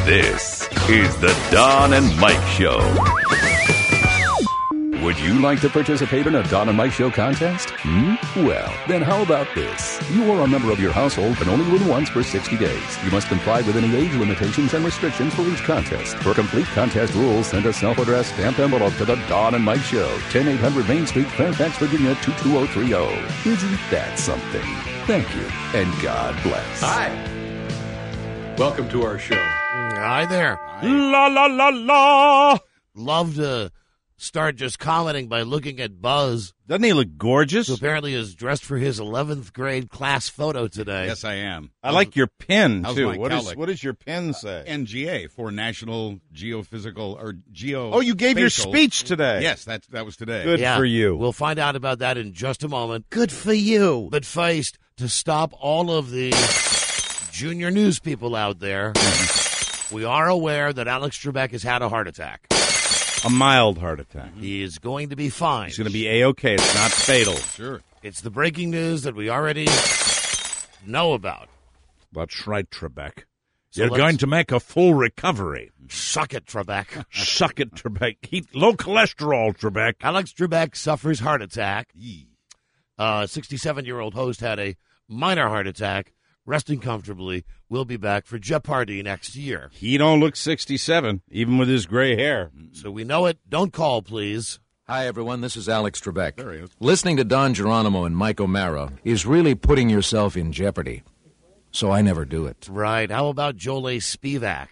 This is the Don and Mike Show. Would you like to participate in a Don and Mike Show contest? Well, then how about this? You are a member of your household and only win once for 60 days. You must comply with any age limitations and restrictions for each contest. For complete contest rules, send a self-addressed stamped envelope to the Don and Mike Show, 10800 Main Street, Fairfax, Virginia, 22030. Isn't that something? Thank you, and God bless. Hi. Welcome to our show. Hi there. La la la la. Love to start just commenting by looking at Buzz, Doesn't he look gorgeous? who apparently is dressed for his 11th grade class photo today. Yes, I am. I like your pin, How's too. my What cowlick? does your pin say? NGA for National Geophysical or Geo. Oh, you gave your Spatial- speech today. Yes, that was today. Good for you. We'll find out about that in just a moment. Good for you. But first, to stop all of the junior news people out there, we are aware that Alex Trebek has had a heart attack. A mild heart attack. He is going to be fine. He's going to be A-OK. It's not fatal. Sure. It's the breaking news that we already know about. That's right, Trebek. So You're let's- going to make a full recovery. Suck it, Trebek. Suck it, Trebek. Eat low cholesterol, Trebek. Alex Trebek suffers heart attack. Yee. 67-year-old host had a minor heart attack, resting comfortably. We'll be back for Jeopardy next year. He don't look 67, even with his gray hair. So we know it. Don't call, please. Hi, everyone. This is Alex Trebek. There he is. Listening to Don Geronimo and Mike O'Mara is really putting yourself in jeopardy. So I never do it. Right. How about Joel A. Spivak?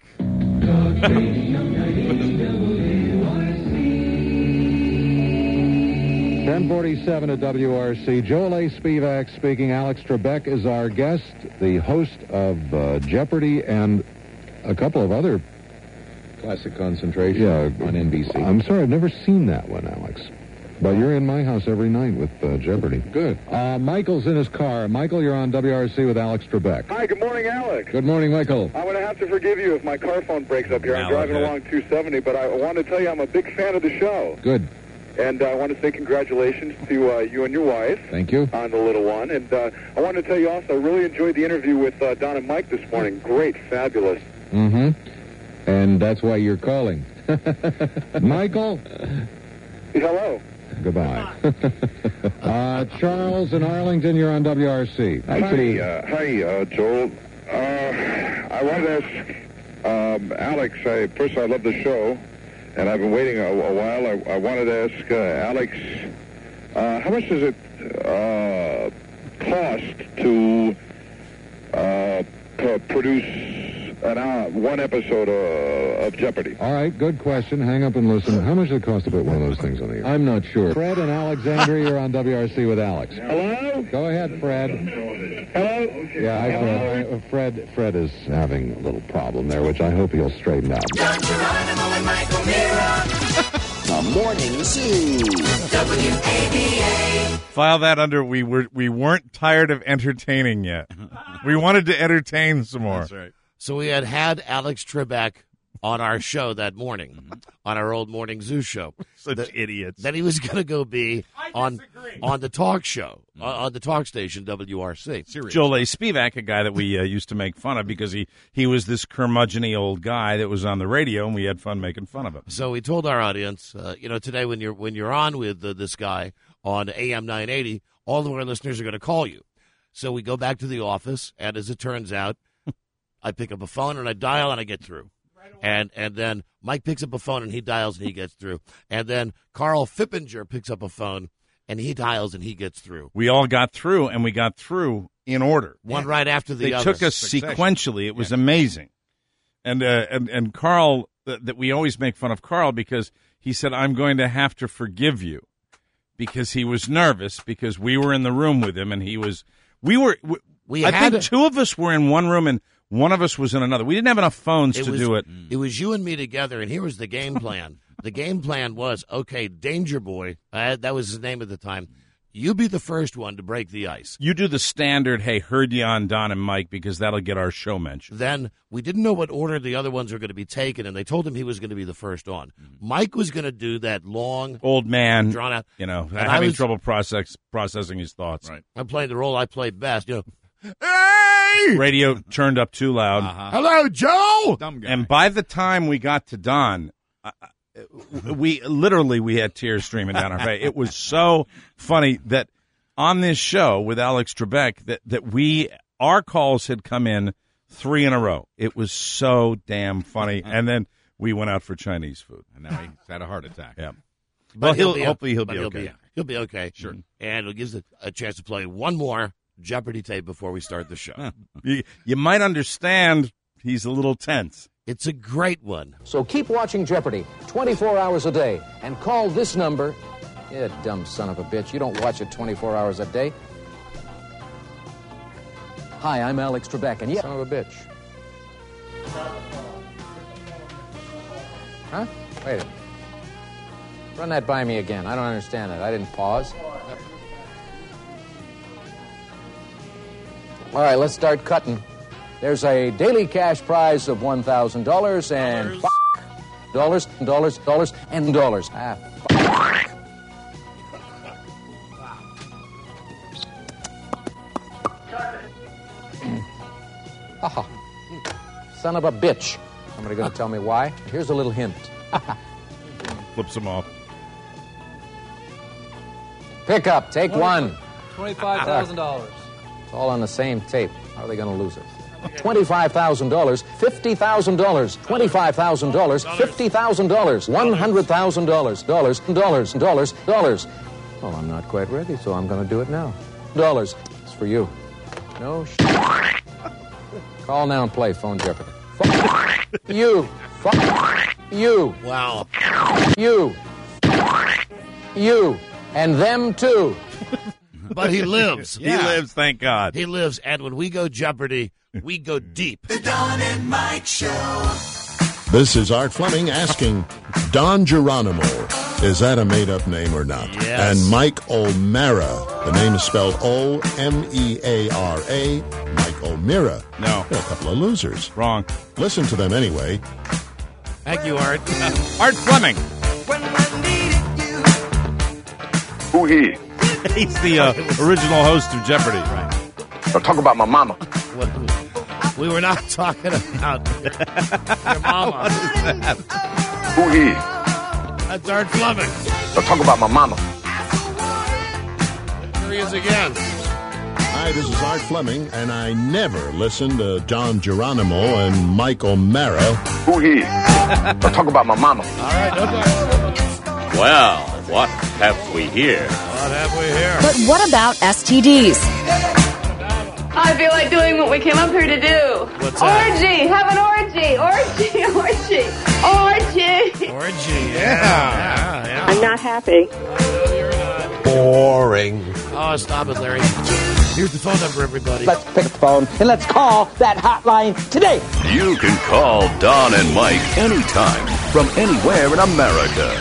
1047 at WRC. Joel A. Spivak speaking. Alex Trebek is our guest, the host of Jeopardy and a couple of other... Classic Concentration on NBC. I'm sorry, I've never seen that one, Alex. But you're in my house every night with Jeopardy. Good. Michael's in his car. Michael, you're on WRC with Alex Trebek. Hi, good morning, Alex. Good morning, Michael. I'm going to have to forgive you if my car phone breaks up here. I'm driving along 270, but I want to tell you I'm a big fan of the show. Good. And I want to say congratulations to you and your wife. Thank you. On the little one. And I want to tell you also, I really enjoyed the interview with Don and Mike this morning. Great, fabulous. Mm-hmm. And that's why you're calling. Michael? Hello. Goodbye. Charles in Arlington, you're on WRC. Hi, Joel. I wanted to ask Alex, first I love the show, and I've been waiting a while. I wanted to ask Alex, how much does it cost to produce one episode of Jeopardy? All right, good question. Hang up and listen. How much does it cost to put one of those things on the air? I'm not sure. Fred in Alexandria, you're on WRC with Alex. Hello? Go ahead, Fred. Hello? Yeah, hi, Fred. Fred is having a little problem there, which I hope he'll straighten out. Don Geronimo and Mike O'Meara. The Morning Zoo. WABA. File that under we weren't tired of entertaining yet. We wanted to entertain some more. That's right. So we had Alex Trebek on our show that morning, on our old Morning Zoo show. Such idiots. Then he was going to go be on the talk show, on the talk station, WRC. Serious. Joel A. Spivak, a guy that we used to make fun of because he was this curmudgeon-y old guy that was on the radio, and we had fun making fun of him. So we told our audience, today when you're on with this guy on AM 980, all of our listeners are going to call you. So we go back to the office, and as it turns out, I pick up a phone and I dial and I get through. And then Mike picks up a phone and he dials and he gets through. And then Carl Fippinger picks up a phone and he dials and he gets through. We all got through, and we got through in order. One right after the They other. took us sequentially. It was amazing. And Carl, that we always make fun of Carl because he said, I'm going to have to forgive you, because he was nervous because we were in the room with him and I think two of us were in one room and one of us was in another. We didn't have enough phones to do it. It was you and me together, and here was the game plan. The game plan was, okay, Danger Boy, that was his name at the time, you be the first one to break the ice. You do the standard, hey, heard you on Don and Mike, because that'll get our show mentioned. Then we didn't know what order the other ones were going to be taken, and they told him he was going to be the first on. Mike was going to do that long, old man, drawn out, having trouble processing his thoughts. Right. I'm playing the role I played best. Hey! Radio turned up too loud. Hello, Joe! Dumb guy. And by the time we got to Don, we had tears streaming down our face. It was so funny that on this show with Alex Trebek that our calls had come in 3 in a row. It was so damn funny. And then we went out for Chinese food. And now he's had a heart attack. Yeah. But hopefully he'll be okay. He'll be okay. Sure. And it gives a chance to play one more Jeopardy tape before we start the show. You might understand he's a little tense. It's a great one. So keep watching Jeopardy 24 hours a day and call this number. You dumb son of a bitch. You don't watch it 24 hours a day. Hi, I'm Alex Trebek, and son of a bitch. Huh? Wait a minute. Run that by me again. I don't understand it. I didn't pause. All right, let's start cutting. There's a daily cash prize of $1,000 and dollars, and dollars. Son of a bitch. Somebody going to tell me why? Here's a little hint. Flips him off. Pick up. Take one. $25,000. It's all on the same tape. How are they going to lose it? $25,000, $50,000, $25,000, $50,000, $100,000, dollars. Well, I'm not quite ready, so I'm going to do it now. Dollars. It's for you. No Call now and play Phone Jeopardy. You. You. Wow. You. You. And them too. But he lives. He lives, thank God. He lives. And when we go Jeopardy, we go deep. The Don and Mike Show. This is Art Fleming asking, Don Geronimo, is that a made-up name or not? Yes. And Mike O'Mara, the name is spelled O-M-E-A-R-A, Mike O'Meara. No. They're a couple of losers. Wrong. Listen to them anyway. Thank you, Art. Art Fleming. Who he? He's the original host of Jeopardy. Right. I'll talk about my mama. We were not talking about your mama. Who he? That's Art Fleming. I'll talk about my mama. Here he is again. Hi, this is Art Fleming, and I never listen to Don Geronimo and Mike O'Mara. Who he? I'll talk about my mama. All right, no talk. Well, what have we here? What have we here? But what about STDs? I feel like doing what we came up here to do. What's that? Orgy. Have an orgy. Orgy, yeah. I'm not happy. Boring. Oh, stop it, Larry. Here's the phone number, everybody. Let's pick up the phone and let's call that hotline today. You can call Don and Mike anytime from anywhere in America.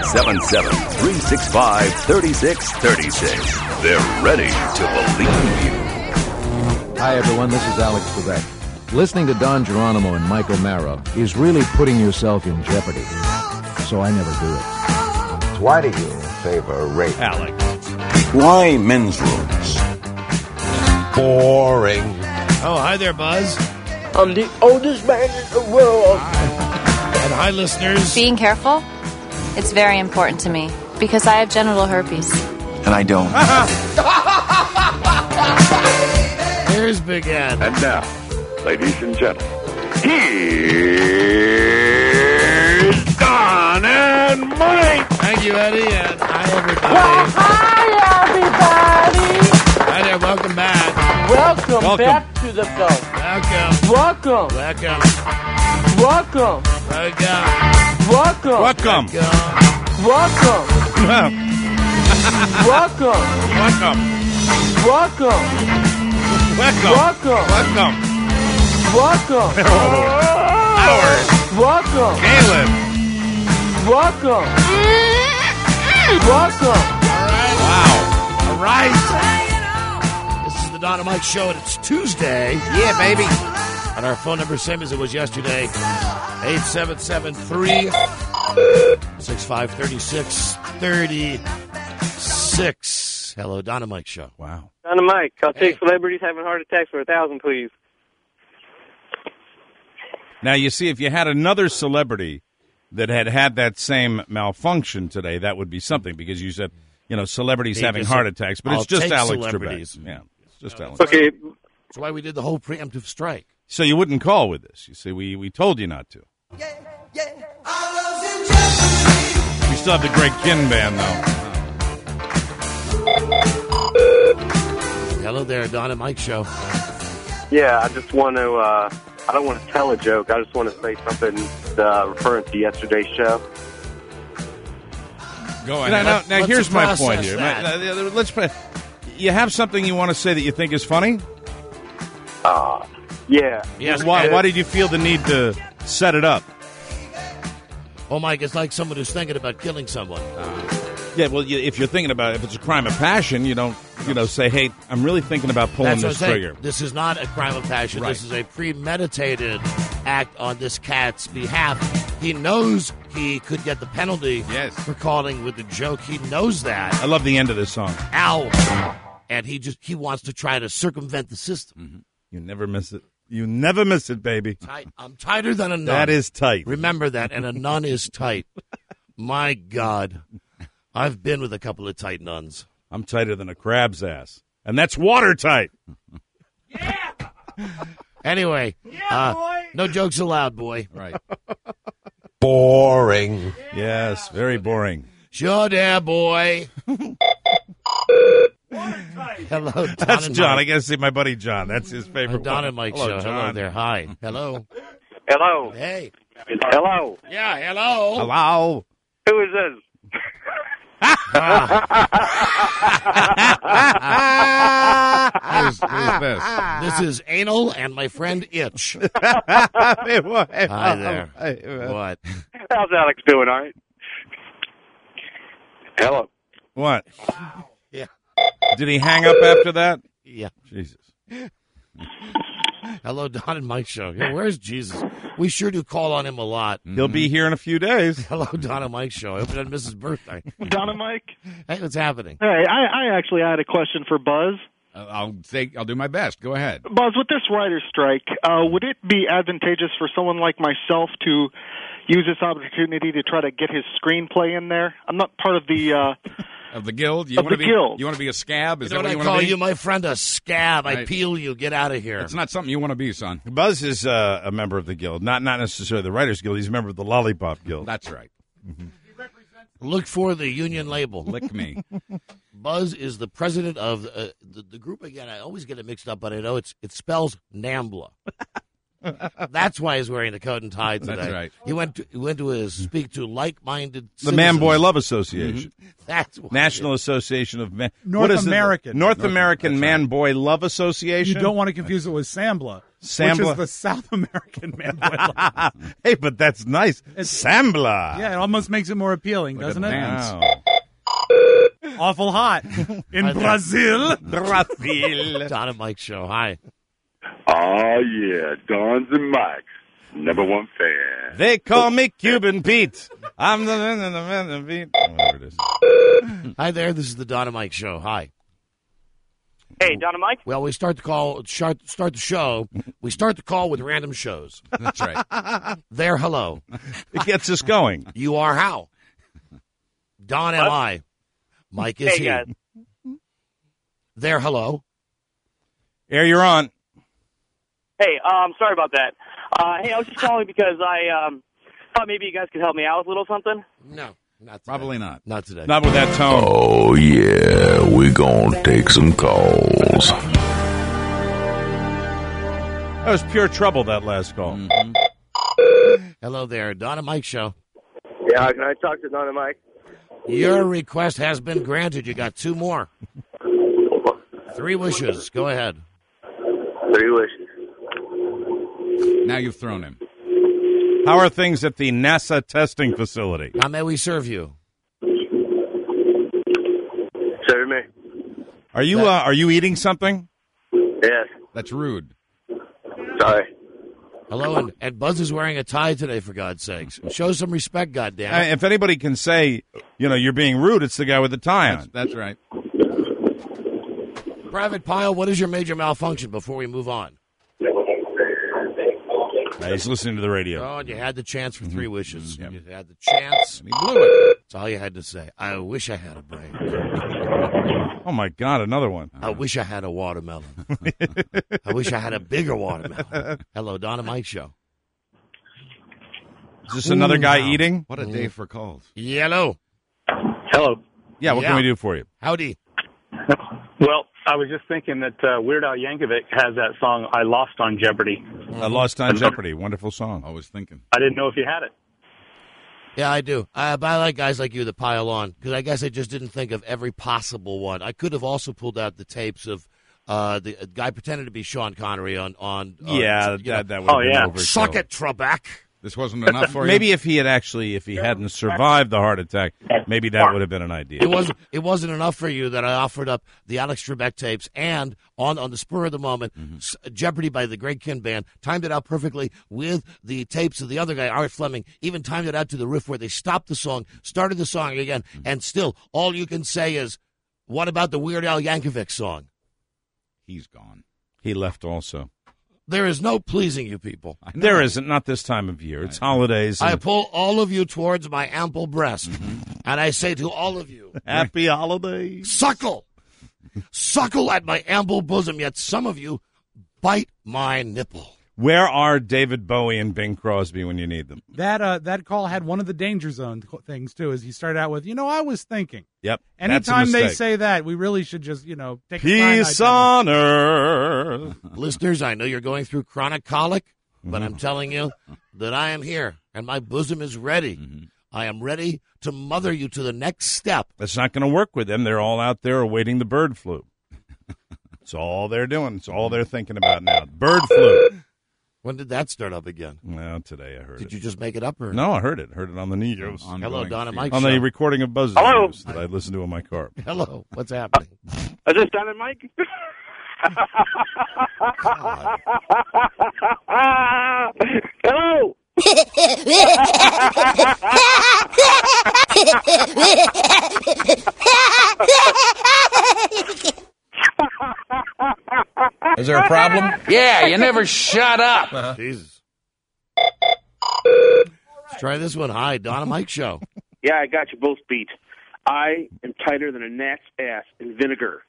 877-365-3636. They're ready to believe you. Hi, everyone. This is Alex Trebek. Listening to Don Geronimo and Mike O'Mara is really putting yourself in jeopardy. So I never do it. Why do you favor rape? Alex. Why men's rooms? Boring. Oh, hi there, Buzz. I'm the oldest man in the world. And hi, listeners. Being careful, it's very important to me because I have genital herpes. And I don't. Here's Big Ed. And now, ladies and gentlemen, here's Don and Mike. Thank you, Eddie, and hi, everybody. Well, hi, everybody. Hi there, welcome back. Welcome back to the show. Welcome. Welcome. Welcome. Welcome. Welcome. Welcome. Welcome. Welcome. Welcome. Welcome. Welcome. Welcome. Welcome. Welcome. Welcome. Howard. Welcome. Caleb. Welcome. Welcome. Wow. All right. This is the Don and Mike Show, and it's Tuesday. Yeah, baby. And our phone number, same as it was yesterday, 877-365-3636. Yes. Hello, Don and Mike Show. Wow. Don and Mike, I'll take celebrities having heart attacks for 1,000, please. Now, you see, if you had another celebrity that had that same malfunction today, that would be something, because you said, celebrities having heart attacks, but it's just Alex Trebek. Yeah, it's just Alex. Okay. That's why we did the whole preemptive strike. So you wouldn't call with this. You see, we told you not to. We still have the Greg Kinn Band, though. Hello there, Don and Mike Show. Yeah, I just want to, I don't want to tell a joke. I just want to say something referring to yesterday's show. Go ahead. Now here's my point here. Let's play. You have something you want to say that you think is funny? Yeah. Yes. Why did you feel the need to set it up? Oh, Mike, it's like someone who's thinking about killing someone. Yeah, well, if you're thinking about it, if it's a crime of passion, you don't, say, hey, I'm really thinking about pulling this trigger. This is not a crime of passion. Right. This is a premeditated act on this cat's behalf. He knows he could get the penalty for calling with the joke. He knows that. I love the end of this song. Ow. And he wants to try to circumvent the system. Mm-hmm. You never miss it. You never miss it, baby. I'm tighter than a nun. That is tight. Remember that, and a nun is tight. My God. I've been with a couple of tight nuns. I'm tighter than a crab's ass. And that's watertight. Yeah! Anyway, no jokes allowed, boy. Right. Boring. Yes, very boring. Sure there, boy. Hello, Don. That's and John. Mike. I got to see my buddy John. That's his favorite Don one. and Mike Hello, Show. John. Hello there. Hi. Hello. Hello. Hey. Hello. Yeah, hello. Hello. Who is this? Who's this? This is Anal and my friend Itch. Hi there. What? How's Alex doing, all right? Hello. What? Yeah. Did he hang up after that? Yeah. Jesus. Hello, Don and Mike Show. Yeah, where's Jesus? We sure do call on him a lot. He'll be here in a few days. Hello, Don and Mike Show. I hope it's on Mrs. birthday. Don and Mike? Hey, what's happening? Hey, I actually had a question for Buzz. I'll do my best. Go ahead. Buzz, with this writer's strike, would it be advantageous for someone like myself to use this opportunity to try to get his screenplay in there? I'm not part of the... Of the guild? Guild. You want to be a scab? Is that what you want to be? I call you, my friend, a scab. I peel you. Get out of here. It's not something you want to be, son. Buzz is a member of the guild. Not necessarily the Writers Guild. He's a member of the Lollipop Guild. That's right. Mm-hmm. Look for the union label. Lick me. Buzz is the president of the group. Again, I always get it mixed up, but I know it spells NAMBLA. That's why he's wearing the coat and tie today. That's right. He went to speak to like-minded The citizens. Man Boy Love Association. Mm-hmm. That's why. National Association of North American. North American Man Boy Love Association. You don't want to confuse it with SAMBLA. SAMBLA. Which is the South American Man Boy Love. Hey, but that's nice. SAMBLA. Yeah, it almost makes it more appealing, doesn't it? Wow. Awful hot. In Brazil. Brazil. Don and Mike Show. Hi. Oh, yeah. Don's and Mike's number one fan. They call me Cuban Pete. I'm the man Pete. Whatever it is. Hi there. This is the Don and Mike Show. Hi. Hey, Don and Mike? Well, we start the show. We start the call with random shows. That's right. There, hello. It gets us going. You are how? Don am I. Mike is he. Guys. There, hello. Air, you're on. Hey, sorry about that. Hey, I was just calling because I thought maybe you guys could help me out with a little something. No, not today. Probably not. Not today. Not with that tone. Oh, yeah, we're gonna take some calls. That was pure trouble, that last call. Mm-hmm. Hello there, Don and Mike Show. Yeah, can I talk to Don and Mike? Your request has been granted. You got 2 more. 3 wishes. Go ahead. 3 wishes. Now you've thrown him. How are things at the NASA testing facility? How may we serve you? Serve me. Are you eating something? Yes. That's rude. Sorry. Hello, and Buzz is wearing a tie today, for God's sakes. Show some respect, goddammit. If anybody can say, you're being rude, it's the guy with the tie on. That's right. Private Pile, what is your major malfunction before we move on? He's listening to the radio. Oh, and you had the chance for 3 wishes. You had the chance. And he blew it. That's all you had to say. I wish I had a brain. Oh, my God, another one. I wish I had a watermelon. I wish I had a bigger watermelon. Hello, Don and Mike Show. Is this another guy eating? What a day for calls. Yellow. Hello. Yeah, what can we do for you? Howdy. Well, I was just thinking that Weird Al Yankovic has that song, I Lost on Jeopardy. I Lost on Jeopardy. Wonderful song. I was thinking. I didn't know if you had it. Yeah, I do. But I like guys like you that pile on, because I guess I just didn't think of every possible one. I could have also pulled out the tapes of the guy pretending to be Sean Connery on that would have been overkill. Suck it, Trebek. This wasn't enough for you? Maybe if he hadn't survived the heart attack, maybe that would have been an idea. It wasn't enough for you that I offered up the Alex Trebek tapes and on the spur of the moment, Jeopardy by the Greg Kihn Band, timed it out perfectly with the tapes of the other guy, Art Fleming, even timed it out to the riff where they stopped the song, started the song again, and still all you can say is, what about the Weird Al Yankovic song? He's gone. He left also. There is no pleasing you people. There isn't, not this time of year. It's holidays. I pull all of you towards my ample breast, and I say to all of you, Happy holidays. Suckle! Suckle at my ample bosom, yet some of you bite my nipple. Where are David Bowie and Bing Crosby when you need them? That call had one of the danger zone things, too, as he started out with, I was thinking. Yep. Anytime they say that, we really should just, take Peace on earth. Listeners, I know you're going through chronic colic, but I'm telling you that I am here, and my bosom is ready. I am ready to mother you to the next step. That's not going to work with them. They're all out there awaiting the bird flu. It's all they're doing. It's all they're thinking about now. Bird flu. When did that start up again? Well, today I heard it. Did you just make it up? Or? No, I heard it. Heard it on the news. Hello, Don and Mike. On the recording of Buzz News that I listened to in my car. Hello, what's happening? Is this Don and Mike? Hello. Is there a problem? Yeah, you never shut up. Jesus. Let's try this one. Hi, Don and Mike Show. Yeah, I got you both beat. I am tighter than a gnat's ass in vinegar.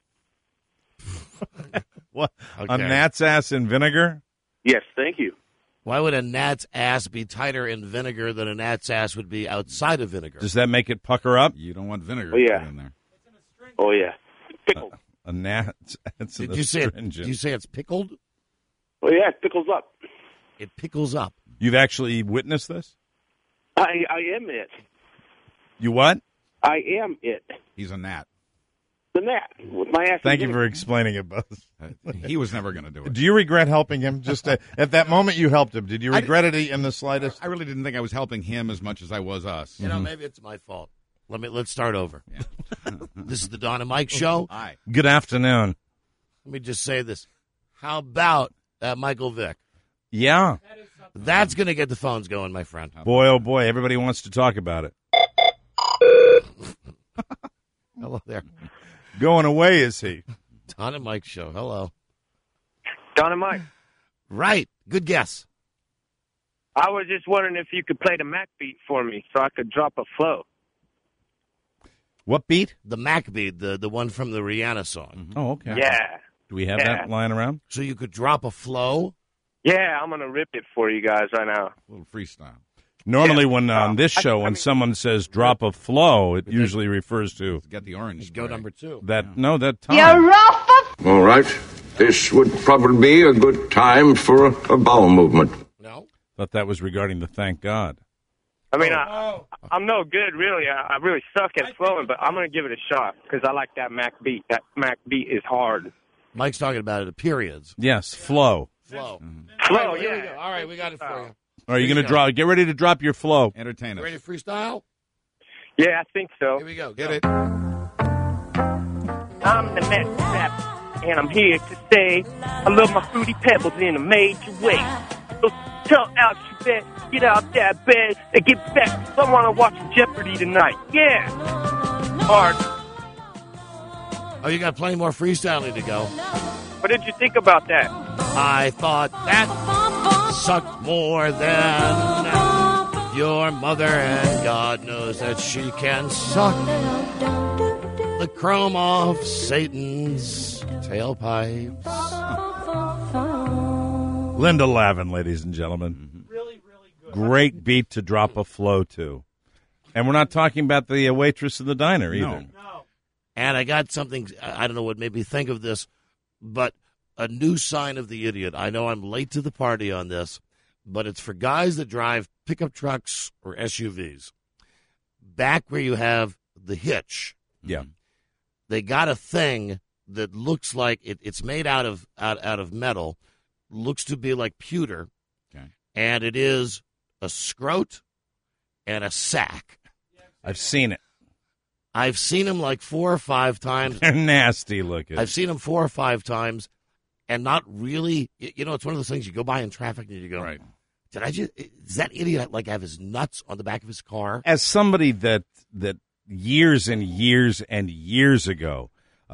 What? Okay. A gnat's ass in vinegar? Yes, thank you. Why would a gnat's ass be tighter in vinegar than a gnat's ass would be outside of vinegar? Does that make it pucker up? You don't want vinegar in there. Oh, yeah. Pickled. A gnat's ass. Did you say it's pickled? Oh, yeah, it pickles up. It pickles up. You've actually witnessed this? I am it. You what? I am it. He's a gnat. The gnat with my ass. Thank you for explaining it, Buzz. He was never going to do it. Do you regret helping him? Just at that moment you helped him. Did you regret it in the slightest? I really didn't think I was helping him as much as I was us. You know, maybe it's my fault. Let's start over. Yeah. This is the Don and Mike Show. Hi. Good afternoon. Let me just say this. How about that Michael Vick? Yeah. That's going to get the phones going, my friend. Boy, oh boy, everybody wants to talk about it. Hello there. Going away, is he? Don and Mike Show. Hello. Don and Mike. Right. Good guess. I was just wondering if you could play the Mac beat for me so I could drop a flow. What beat? The Mac beat, the one from the Rihanna song. Oh, okay. Yeah. Do we have that lying around? So you could drop a flow? Yeah, I'm going to rip it for you guys right now. A little freestyle. Normally when on this show, when someone says drop a flow, it usually refers to... Get the orange. Go number 2. That time. You're rough. All right. This would probably be a good time for a bowel movement. No. Thought that was regarding the Thank God. I mean, I'm no good, really. I really suck at flowing, but I'm going to give it a shot because I like that Mac beat. That Mac beat is hard. Mike's talking about it at periods. Yes, flow. Flow. Flow, yeah. All right, we got it for you. Are you going to drop? Get ready to drop your flow. Entertain us. Ready to freestyle? Yeah, I think so. Here we go. Get it. I'm the next step, and I'm here to say I love my fruity pebbles in a major way. So tell Alex you bet, get out that bed and get back. I want to watch Jeopardy tonight. Yeah. Hard. Oh, you got plenty more freestyling to go. What did you think about that? I thought that sucked more than your mother, and God knows that she can suck the chrome off Satan's tailpipes. Linda Lavin, ladies and gentlemen. Really, really good. Great beat to drop a flow to. And we're not talking about the waitress in the diner either. No. And I got something, I don't know what made me think of this, but a new sign of the idiot. I know I'm late to the party on this, but it's for guys that drive pickup trucks or SUVs. Back where you have the hitch. Yeah. They got a thing that looks like it's made out of metal, looks to be like pewter, and it is a scrote and a sack. I've seen it. I've seen them like 4 or 5 times. They're nasty looking. I've seen them 4 or 5 times, and not really. You know, it's one of those things you go by in traffic and you go, right. Does that idiot like have his nuts on the back of his car? As somebody that years and years and years ago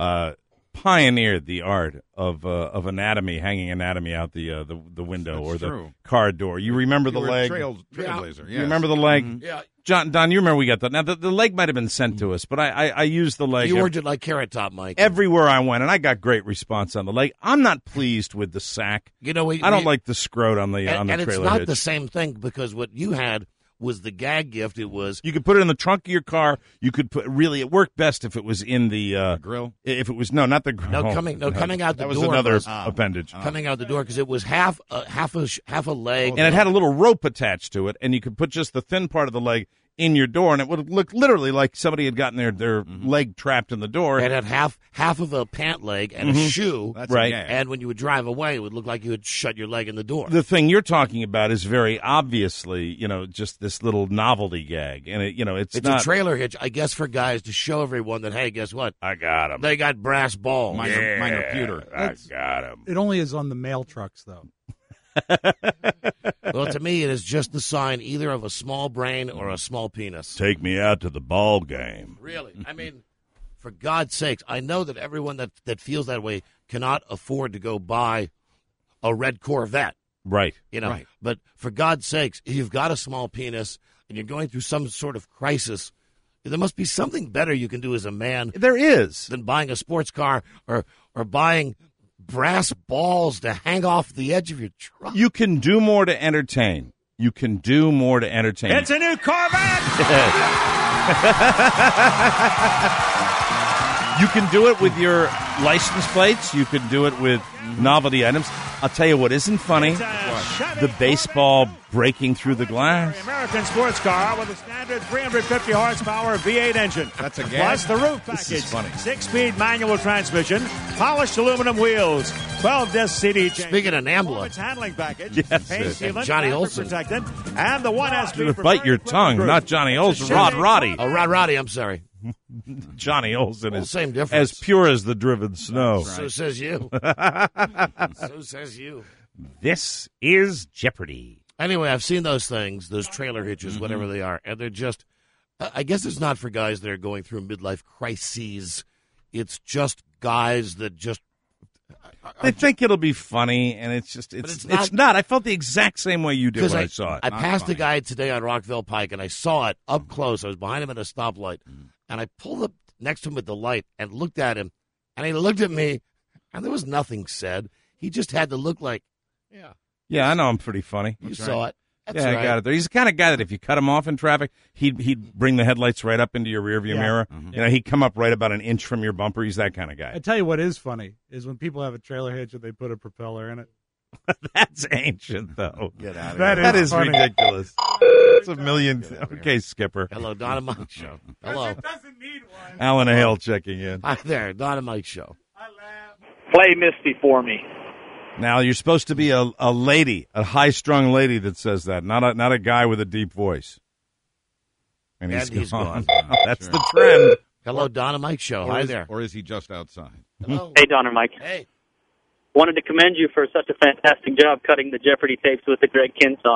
pioneered the art of anatomy, hanging anatomy out the window. That's or true. The car door. You remember the were a leg? trailblazer. You Yes. remember the leg? Mhm. Yeah. Don, you remember we got that. Now, the leg might have been sent to us, but I used the leg. You ordered like Carrot Top, Mike. Everywhere I went, and I got great response on the leg. I'm not pleased with the sack. You know, I don't like the scrote on the and trailer it's not hitch. the same thing because what you had was the gag gift. It was you could put it in the trunk of your car. You could put it worked best if it was in the grill. If it was not the grill. coming out the that door. was another was, appendage. Coming out the door because it was half a leg, and it had a little rope attached to it, and you could put just the thin part of the leg in your door, and it would look literally like somebody had gotten their leg trapped in the door. It had half of a pant leg and a shoe. That's right. And when you would drive away, it would look like you had shut your leg in the door. The thing you're talking about is very obviously, just this little novelty gag, and it's not a trailer hitch, I guess, for guys to show everyone that, hey, guess what? I got him. They got brass balls. Minor pewter. I got him. It only is on the mail trucks, though. Well, to me, it is just the sign either of a small brain or a small penis. Take me out to the ball game. Really? I mean, for God's sakes, I know that everyone that feels that way cannot afford to go buy a red Corvette. Right. Right. But for God's sakes, if you've got a small penis and you're going through some sort of crisis, there must be something better you can do as a man. There is. Than buying a sports car or buying brass balls to hang off the edge of your truck. You can do more to entertain. It's a new Corvette! You can do it with your license plates. You can do it with novelty items. I'll tell you what isn't funny. The baseball breaking through the glass. The American sports car with a standard 350 horsepower V8 engine. That's a gas. Plus the roof This package. is funny. 6-speed manual transmission, polished aluminum wheels, 12-disc CD changer. Speaking of NAMBLA. Performance handling package. Yes, paint it- sealant, Johnny fabric Olson. protectant, and the 1SP. Bite your tongue, not Johnny Olson. Rod Roddy. Oh, Rod Roddy, I'm sorry. Johnny Olson Well, is same difference. as pure as the driven snow. So says you. So says you. This is Jeopardy. Anyway, I've seen those things, those trailer hitches, whatever they are, and they're just, I guess it's not for guys that are going through midlife crises. It's just guys that just... They think it'll be funny, and it's not. I felt the exact same way you did when I saw it. I passed a guy today on Rockville Pike, and I saw it up close. I was behind him at a stoplight, and I pulled up next to him at the light and looked at him, and he looked at me, and there was nothing said. He just had to look like, Yeah, I know I'm pretty funny. you saw it. That's Yeah, right. I got it there. He's the kind of guy that if you cut him off in traffic, he'd bring the headlights right up into your rearview mirror. He'd come up right about an inch from your bumper. He's that kind of guy. I tell you what is funny is when people have a trailer hitch and they put a propeller in it. That's ancient, though. Get out of That here. That is funny. ridiculous. It's a million. Okay, Skipper. Hello, Don and Mike Show. Hello. Doesn't need one. Alan Hale checking in. Hi there, Don and Mike Show. Play Misty for me. Now you're supposed to be a lady, a high-strung lady that says that, not a guy with a deep voice. And he's gone. That's the trend. Hello, Don and Mike Show. Hi there. Or is he just outside? Hello. Hey, Don and Mike. Hey. Wanted to commend you for such a fantastic job cutting the Jeopardy tapes with the Greg Kinsaw.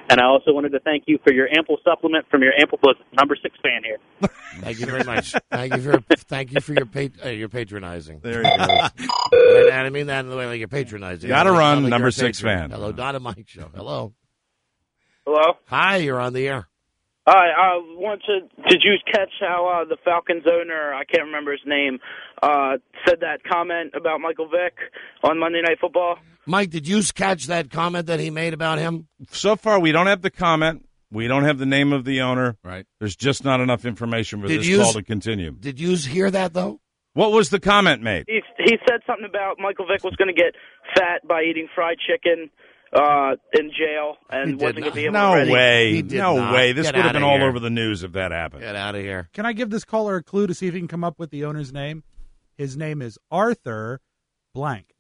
And I also wanted to thank you for your ample supplement from your ample bosom. Number 6 fan here. Thank you very much. Thank you for your patronizing. There you go. And I mean that in the way like you're patronizing. Gotta run, like number 6 fan. Hello, Don and Mike Show. Hello. Hello? Hi, you're on the air. Hi, I want to. Did you catch how the Falcons owner, I can't remember his name, said that comment about Michael Vick on Monday Night Football? Mike, did you catch that comment that he made about him? So far, we don't have the comment. We don't have the name of the owner. Right. There's just not enough information for this call to continue. Did you hear that, though? What was the comment made? He said something about Michael Vick was going to get fat by eating fried chicken in jail and wasn't going to be able to ready. No way. This would have been all over the news if that happened. Get out of here. Can I give this caller a clue to see if he can come up with the owner's name? His name is Arthur Blank.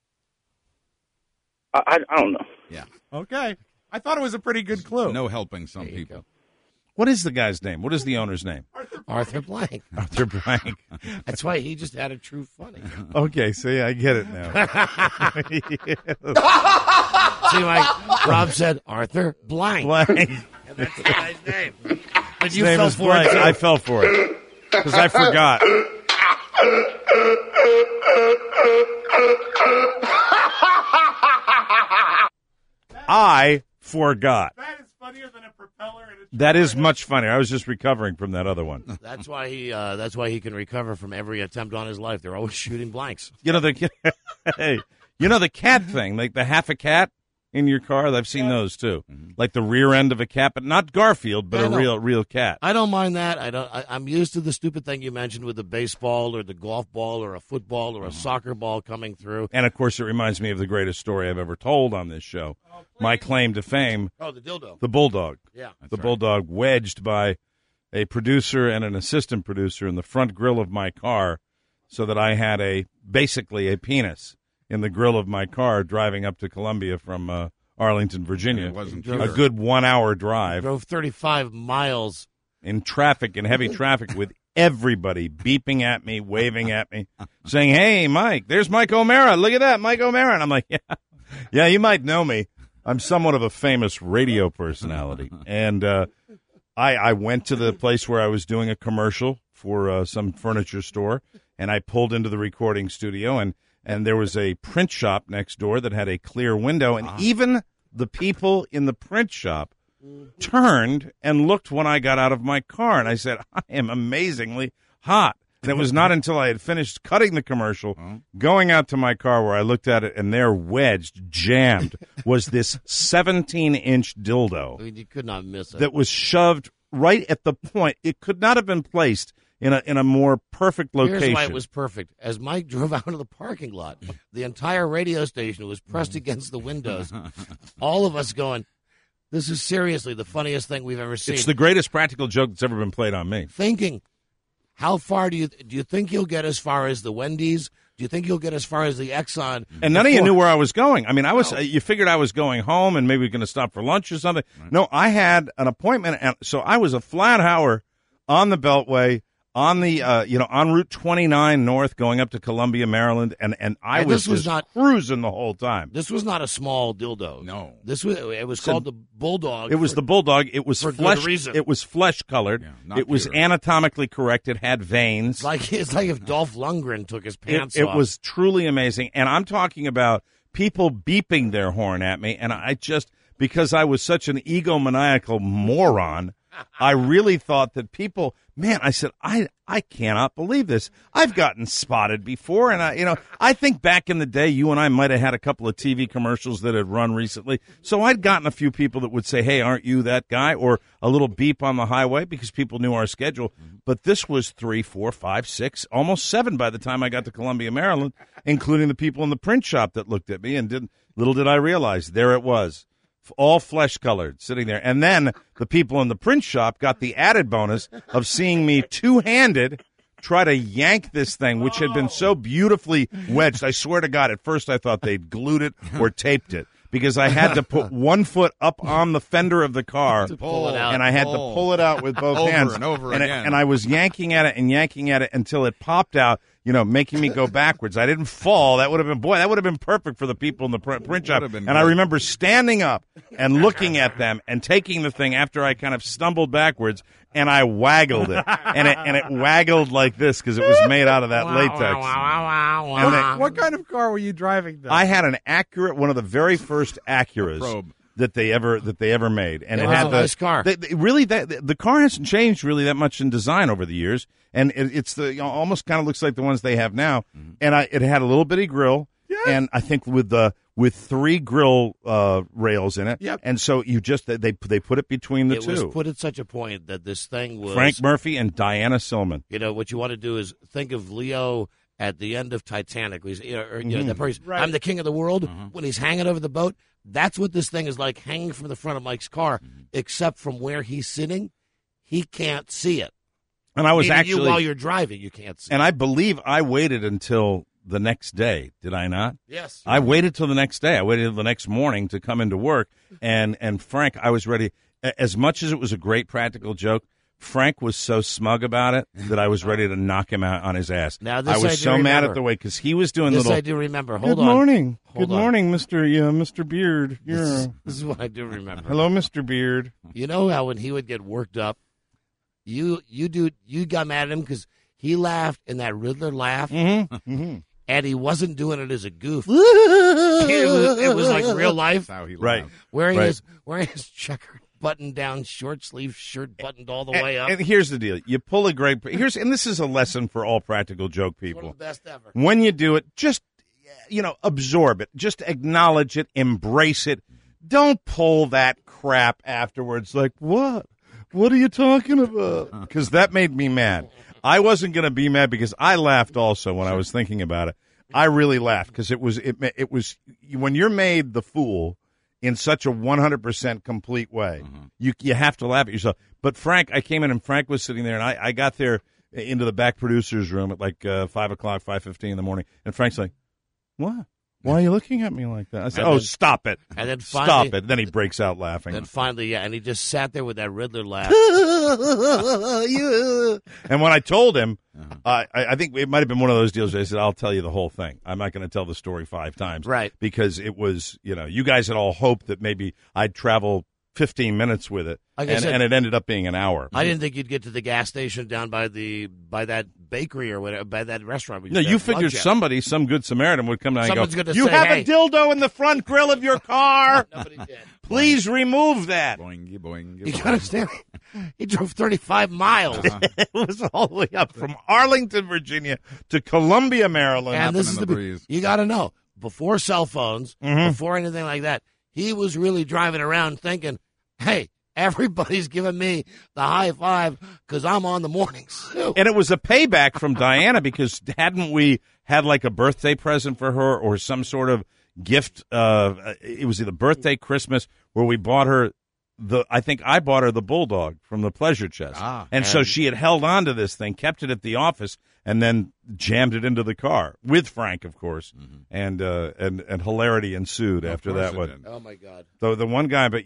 I don't know. Yeah. Okay. I thought it was a pretty good clue. No helping some people. What is the guy's name? What is the owner's name? Arthur Blank. Arthur Blank. That's why he just had a true funny. Okay, see, I get it now. See, like Rob said, Arthur Blank. Blank. And that's the guy's name. But His you name fell is for Blank. it, too. I fell for it because I forgot. I forgot. That is funnier than a propeller in a That is much funnier. I was just recovering from that other one. That's why he can recover from every attempt on his life. They're always shooting blanks. You know the cat thing, like the half a cat in your car. I've seen those too, like the rear end of a cat, but not Garfield, but a real cat. I don't mind that. I'm used to the stupid thing you mentioned with the baseball or the golf ball or a football or a soccer ball coming through. And of course, it reminds me of the greatest story I've ever told on this show. My claim to fame. Oh, the dildo. The bulldog. Yeah, the bulldog wedged by a producer and an assistant producer in the front grille of my car, so that I had basically a penis in the grill of my car driving up to Columbia from Arlington, Virginia. It wasn't a good 1 hour drive. Drove 35 miles in traffic, in heavy traffic, with everybody beeping at me, waving at me, saying, "Hey, Mike, there's Mike O'Mara. Look at that, Mike O'Mara." And I'm like, yeah, you might know me. I'm somewhat of a famous radio personality. And I went to the place where I was doing a commercial for some furniture store, and I pulled into the recording studio, and there was a print shop next door that had a clear window, and even the people in the print shop turned and looked when I got out of my car, and I said, "I am amazingly hot." And it was not until I had finished cutting the commercial, going out to my car where I looked at it, and there wedged, jammed, was this 17-inch dildo. I mean, you could not miss it. That was shoved right at the point. It could not have been placed in a more perfect location. Here's why it was perfect. As Mike drove out of the parking lot, the entire radio station was pressed against the windows. All of us going, this is seriously the funniest thing we've ever seen. It's the greatest practical joke that's ever been played on me. Thinking, how far do you think you'll get as far as the Wendy's? Do you think you'll get as far as the Exxon? And none of you knew where I was going. I mean, you figured I was going home and maybe we were going to stop for lunch or something. Right. No, I had an appointment, and so I was a flat hour on the Beltway, on the on Route 29 North, going up to Columbia, Maryland, and I was just cruising the whole time. This was not a small dildo. No, it was called the Bulldog. It was the Bulldog. It was for flesh. Good reason. It was flesh colored. Yeah, it was anatomically correct. It had veins. It's like if Dolph Lundgren took his pants off. It was truly amazing, and I'm talking about people beeping their horn at me, and I just, because I was such an egomaniacal moron, I really thought that people, man, I said, I cannot believe this. I've gotten spotted before, and I think back in the day, you and I might have had a couple of TV commercials that had run recently, so I'd gotten a few people that would say, "Hey, aren't you that guy?" or a little beep on the highway because people knew our schedule. But this was 3, 4, 5, 6, almost 7 by the time I got to Columbia, Maryland, including the people in the print shop that looked at me, and little did I realize, there it was. All flesh-colored, sitting there. And then the people in the print shop got the added bonus of seeing me two-handed try to yank this thing, which had been so beautifully wedged. I swear to God, at first I thought they'd glued it or taped it, because I had to put one foot up on the fender of the car, and I had to pull it out with both hands. And over again. And I was yanking at it and yanking at it until it popped out. making me go backwards. I didn't fall. That would have been perfect for the people in the print shop. And I remember standing up and looking at them and taking the thing after I kind of stumbled backwards, and I waggled it. and it waggled like this because it was made out of that latex. What kind of car were you driving then? I had an Acura, one of the very first Acuras that they ever made, and it had a nice car. The car hasn't changed really that much in design over the years, and it's almost kind of looks like the ones they have now. And it had a little bitty grill, and I think with 3 grill rails in it. Yep. And so they put it between the two. It was put at such a point that this thing was Frank Murphy and Diana Silman. What you want to do is think of Leo at the end of Titanic. That part, I'm the king of the world. When he's hanging over the boat, that's what this thing is like, hanging from the front of Mike's car, except from where he's sitting, he can't see it. And I was actually, while you're driving, you can't see it. And I believe I waited until the next day, did I not? Yes. I waited till the next day. I waited till the next morning to come into work. And Frank, I was ready. As much as it was a great practical joke, Frank was so smug about it that I was ready to knock him out on his ass. Now, this I was so mad at the way, because he was doing this I do remember. Hold Good on. morning. Hold Good on. morning, Mr. Beard. This is what I do remember. Hello, Mr. Beard. You know how when he would get worked up, you got mad at him because he laughed in that Riddler laugh, and he wasn't doing it as a goof. It was like real life. That's how he Right. Wearing his checkered button-down short-sleeve shirt buttoned all the way up. And here's the deal: you pull a great. And this is a lesson for all practical joke people. One of the best ever. When you do it, just absorb it, just acknowledge it, embrace it. Don't pull that crap afterwards. Like, what? What are you talking about? Because that made me mad. I wasn't going to be mad because I laughed also when I was thinking about it. I really laughed because it was when you're made the fool in such a 100% complete way, you have to laugh at yourself. But Frank, I came in and Frank was sitting there, and I got there into the back producer's room at like 5 o'clock, 5:15 in the morning, and Frank's like, "What? Why are you looking at me like that?" I said, stop it. And then stop it. Then he breaks out laughing. Then finally, and he just sat there with that Riddler laugh. And when I told him, I think it might have been one of those deals where I said, "I'll tell you the whole thing. I'm not going to tell the story 5 times." Right. Because it was, you guys had all hoped that maybe I'd travel 15 minutes with it, Like I said, and it ended up being an hour. I didn't think you'd get to the gas station down by that bakery or whatever, by that restaurant. No, you figured somebody, some good Samaritan would come down Someone's and go, gonna "You say, have hey." a dildo in the front grill of your car. Nobody did. Please remove that." Boingy, boingy, You understand? He drove 35 miles. It was all the way up from Arlington, Virginia to Columbia, Maryland. And this is the breeze. You got to know, before cell phones, before anything like that, he was really driving around thinking, hey, everybody's giving me the high five because I'm on the morning zoo. And it was a payback from Diana because hadn't we had like a birthday present for her or some sort of gift? It was either birthday, Christmas, where we bought her I think I bought her the Bulldog from the Pleasure Chest. And so she had held on to this thing, kept it at the office, and then jammed it into the car with Frank, of course. And hilarity ensued after that one. Oh, my God. So the one guy, but,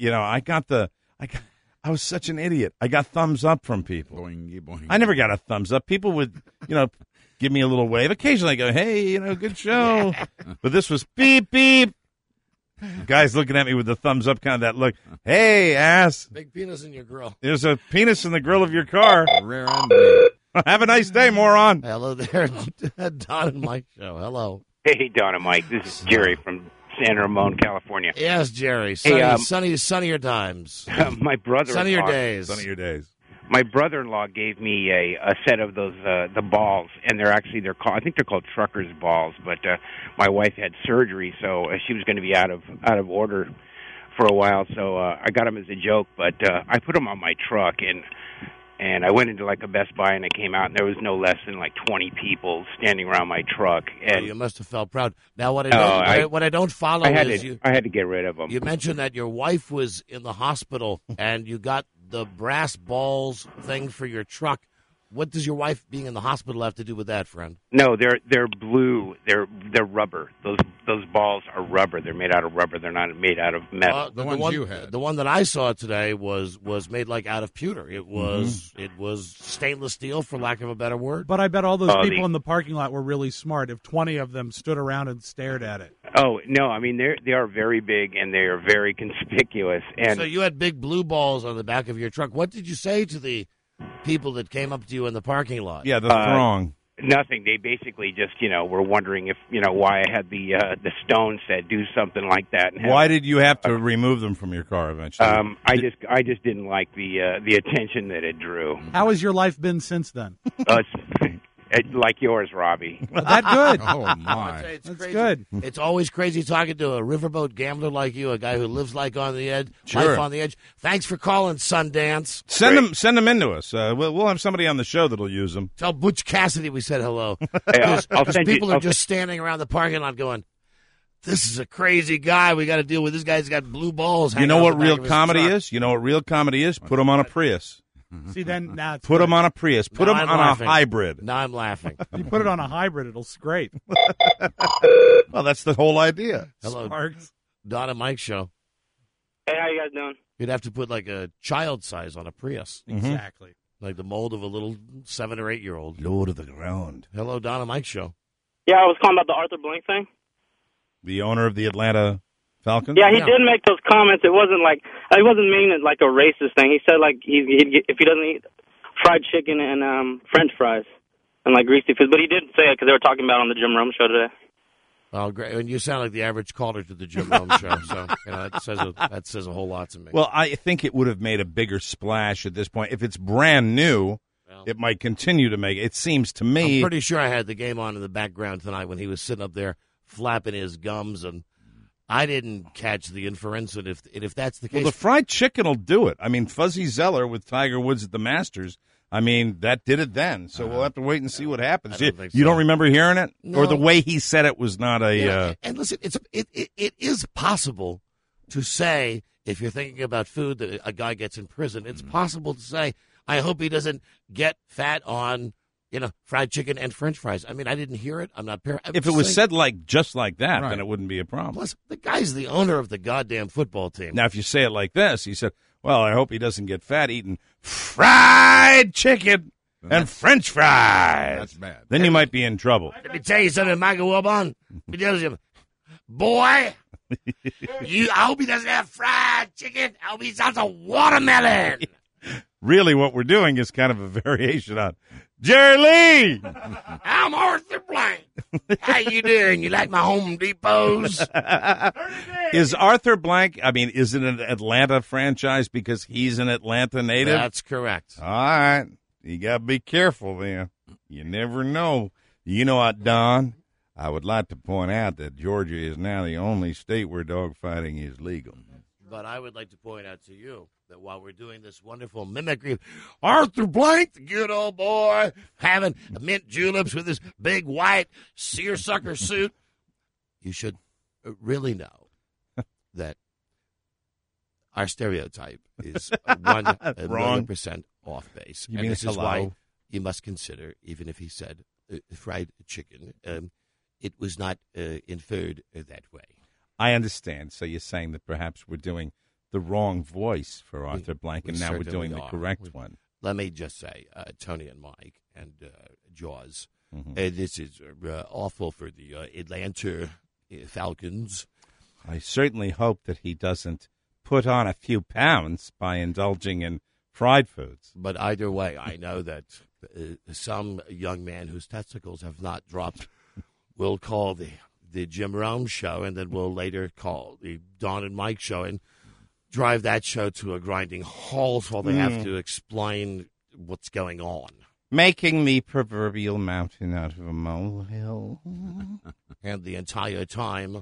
I was such an idiot. I got thumbs up from people. Boingy, boingy. I never got a thumbs up. People would, give me a little wave. Occasionally I go, hey, good show. But this was beep, beep. Guy's looking at me with the thumbs up, kind of that look. Hey, ass. Big penis in your grill. There's a penis in the grill of your car. Rare and Have a nice day, moron. Hello there, Don and Mike show. Hello. Hey, Don and Mike. This is Jerry from San Ramon, California. Yes, Jerry. Sunnier times. My brother-in-law. Sunnier days. Sunnier days. My brother-in-law gave me a set of those the balls, and they're called, I think they're called trucker's balls. But my wife had surgery, so she was going to be out of order for a while. So I got them as a joke, but I put them on my truck, and I went into like a Best Buy, and I came out, and there was no less than like 20 people standing around my truck. And you must have felt proud. Now, what I don't follow I had to get rid of them. You mentioned that your wife was in the hospital, and you got the brass balls thing for your truck. What does your wife being in the hospital have to do with that, friend? No, they're blue. They're rubber. Those balls are rubber. They're made out of rubber. They're not made out of metal. The ones you had. The one that I saw today was made like out of pewter. It was stainless steel, for lack of a better word. But I bet all those people in the parking lot were really smart if 20 of them stood around and stared at it. Oh, no, I mean, they are very big, and they are very conspicuous. And so you had big blue balls on the back of your truck. What did you say to the people that came up to you in the parking lot? Yeah, the throng. Nothing. They basically just, were wondering if, why I had the stone said do something like that. And why did you have to remove them from your car eventually? I just didn't like the attention that it drew. How has your life been since then? Like yours, Robbie. That good. Oh, my. It's That's crazy. good. It's always crazy talking to a riverboat gambler like you, a guy who lives like on the edge, Sure. life on the edge. Thanks for calling, Sundance. Send them in to us. We'll have somebody on the show that'll use them. Tell Butch Cassidy we said hello. I'll send you- People are just standing around the parking lot going, this is a crazy guy. We got to deal with this guy's got blue balls. You hanging know off what the back real of his comedy truck. is? You know what real comedy is? Put them on a Prius. See, then now it's Put them good. on a Prius. Put Now them I'm on laughing. a hybrid. Now I'm laughing. You put it on a hybrid, it'll scrape. Well, that's the whole idea. Hello, Sparks. Don and Mike show. Hey, how you guys doing? You'd have to put like a child size on a Prius. Exactly. Like the mold of a little 7 or 8 year old. Lord of the ground. Hello, Don and Mike show. Yeah, I was calling about the Arthur Blank thing. The owner of the Atlanta Falcons? Yeah, he did make those comments. It wasn't meaning it like a racist thing. He said like if he doesn't eat fried chicken and French fries and like greasy food, but he did say it because they were talking about it on the Jim Rome show today. Oh, great! And you sound like the average caller to the Jim Rome show, so that says a whole lot to me. Well, I think it would have made a bigger splash at this point. If it's brand new, it might continue to make it. It seems to me. I'm pretty sure I had the game on in the background tonight when he was sitting up there flapping his gums, and I didn't catch the inference. And if that's the case, Well, the fried chicken will do it. I mean, Fuzzy Zeller with Tiger Woods at the Masters, I mean, that did it then. So we'll have to wait and see what happens. You don't remember hearing it? No. Or the way he said it was not a... and listen, it is possible to say, if you're thinking about food that a guy gets in prison, it's possible to say, I hope he doesn't get fat on, fried chicken and French fries. I mean, I didn't hear it. I'm not... if it was said just like that, then it wouldn't be a problem. Plus, the guy's the owner of the goddamn football team. Now, if you say it like this, he said, well, I hope he doesn't get fat eating fried chicken and French fries. That's bad. Then you might be in trouble. Let me tell you something, Michael Wilbon. Let me tell you, boy, I hope he doesn't have fried chicken. I hope he sounds a watermelon. Really, what we're doing is kind of a variation on Jerry Lee. I'm Arthur Blank. How you doing? You like my Home Depots? Is Arthur Blank, I mean, is it an Atlanta franchise because he's an Atlanta native? That's correct. All right. You got to be careful then. You never know. You know what, Don? I would like to point out that Georgia is now the only state where dogfighting is legal. But I would like to point out to you that while we're doing this wonderful mimicry of Arthur Blank, the good old boy, having mint juleps with his big white seersucker suit, you should really know that our stereotype is 100% off base. You and mean this is hello? why you must consider, even if he said fried chicken, it was not inferred that way. I understand. So you're saying that perhaps we're doing the wrong voice for Arthur Blank, and now we're doing the correct one. Let me just say, Tony and Mike and Jaws, this is awful for the Atlanta Falcons. I certainly hope that he doesn't put on a few pounds by indulging in fried foods. But either way, I know that some young man whose testicles have not dropped will call the Jim Rome show, and then we'll later call the Don and Mike show and drive that show to a grinding halt while they have to explain what's going on. Making the proverbial mountain out of a molehill. And the entire time,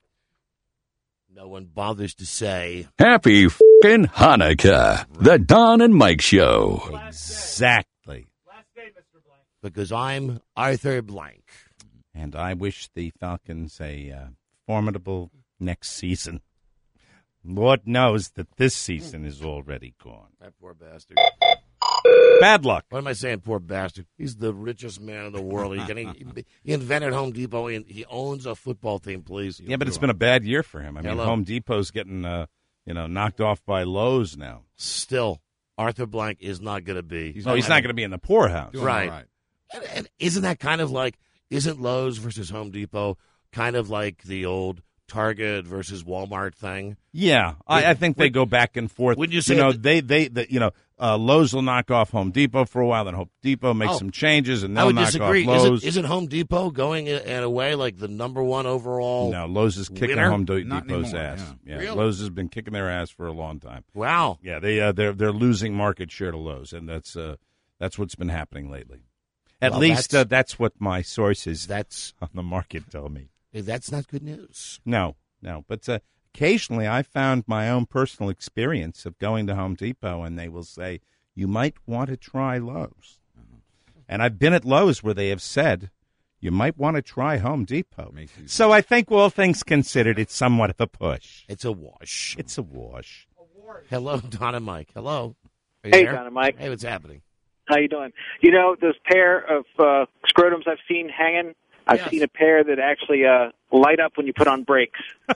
no one bothers to say, Happy f***ing Hanukkah, the Don and Mike Show. Exactly. because I'm Arthur Blank. And I wish the Falcons a formidable next season. Lord knows that this season is already gone. That poor bastard. bad luck. What am I saying? Poor bastard. He's the richest man in the world. He invented Home Depot. He owns a football team, please. Yeah, but it's been a bad year for him. I mean, Hello. Home Depot's getting, knocked off by Lowe's now. Still, Arthur Blank is not going to be. He's not going to be in the poorhouse. Right. And isn't that kind of like, isn't Lowe's versus Home Depot kind of like the old Target versus Walmart thing? Yeah, I think they go back and forth. Would you say Lowe's will knock off Home Depot for a while, then Home Depot makes some changes, and I they'll would knock disagree. off Lowe's. Isn't Home Depot going in a way like the number one overall? No, Lowe's is kicking winner? Home Depot's Not anymore, ass. Yeah. Really? Lowe's has been kicking their ass for a long time. Wow. Yeah, they're losing market share to Lowe's, and that's what's been happening lately. At least that's what my sources on the market tell me. That's not good news. No, but occasionally I found my own personal experience of going to Home Depot, and they will say, you might want to try Lowe's. And I've been at Lowe's where they have said, you might want to try Home Depot. So I think, all things considered, it's somewhat of a push. It's a wash. It's a wash. Hello, Don and Mike. Hello. Are you Hey, there? Don and Mike. Hey, what's happening? How you doing? You know, those pair of scrotums I've seen hanging? I've seen a pair that actually light up when you put on brakes.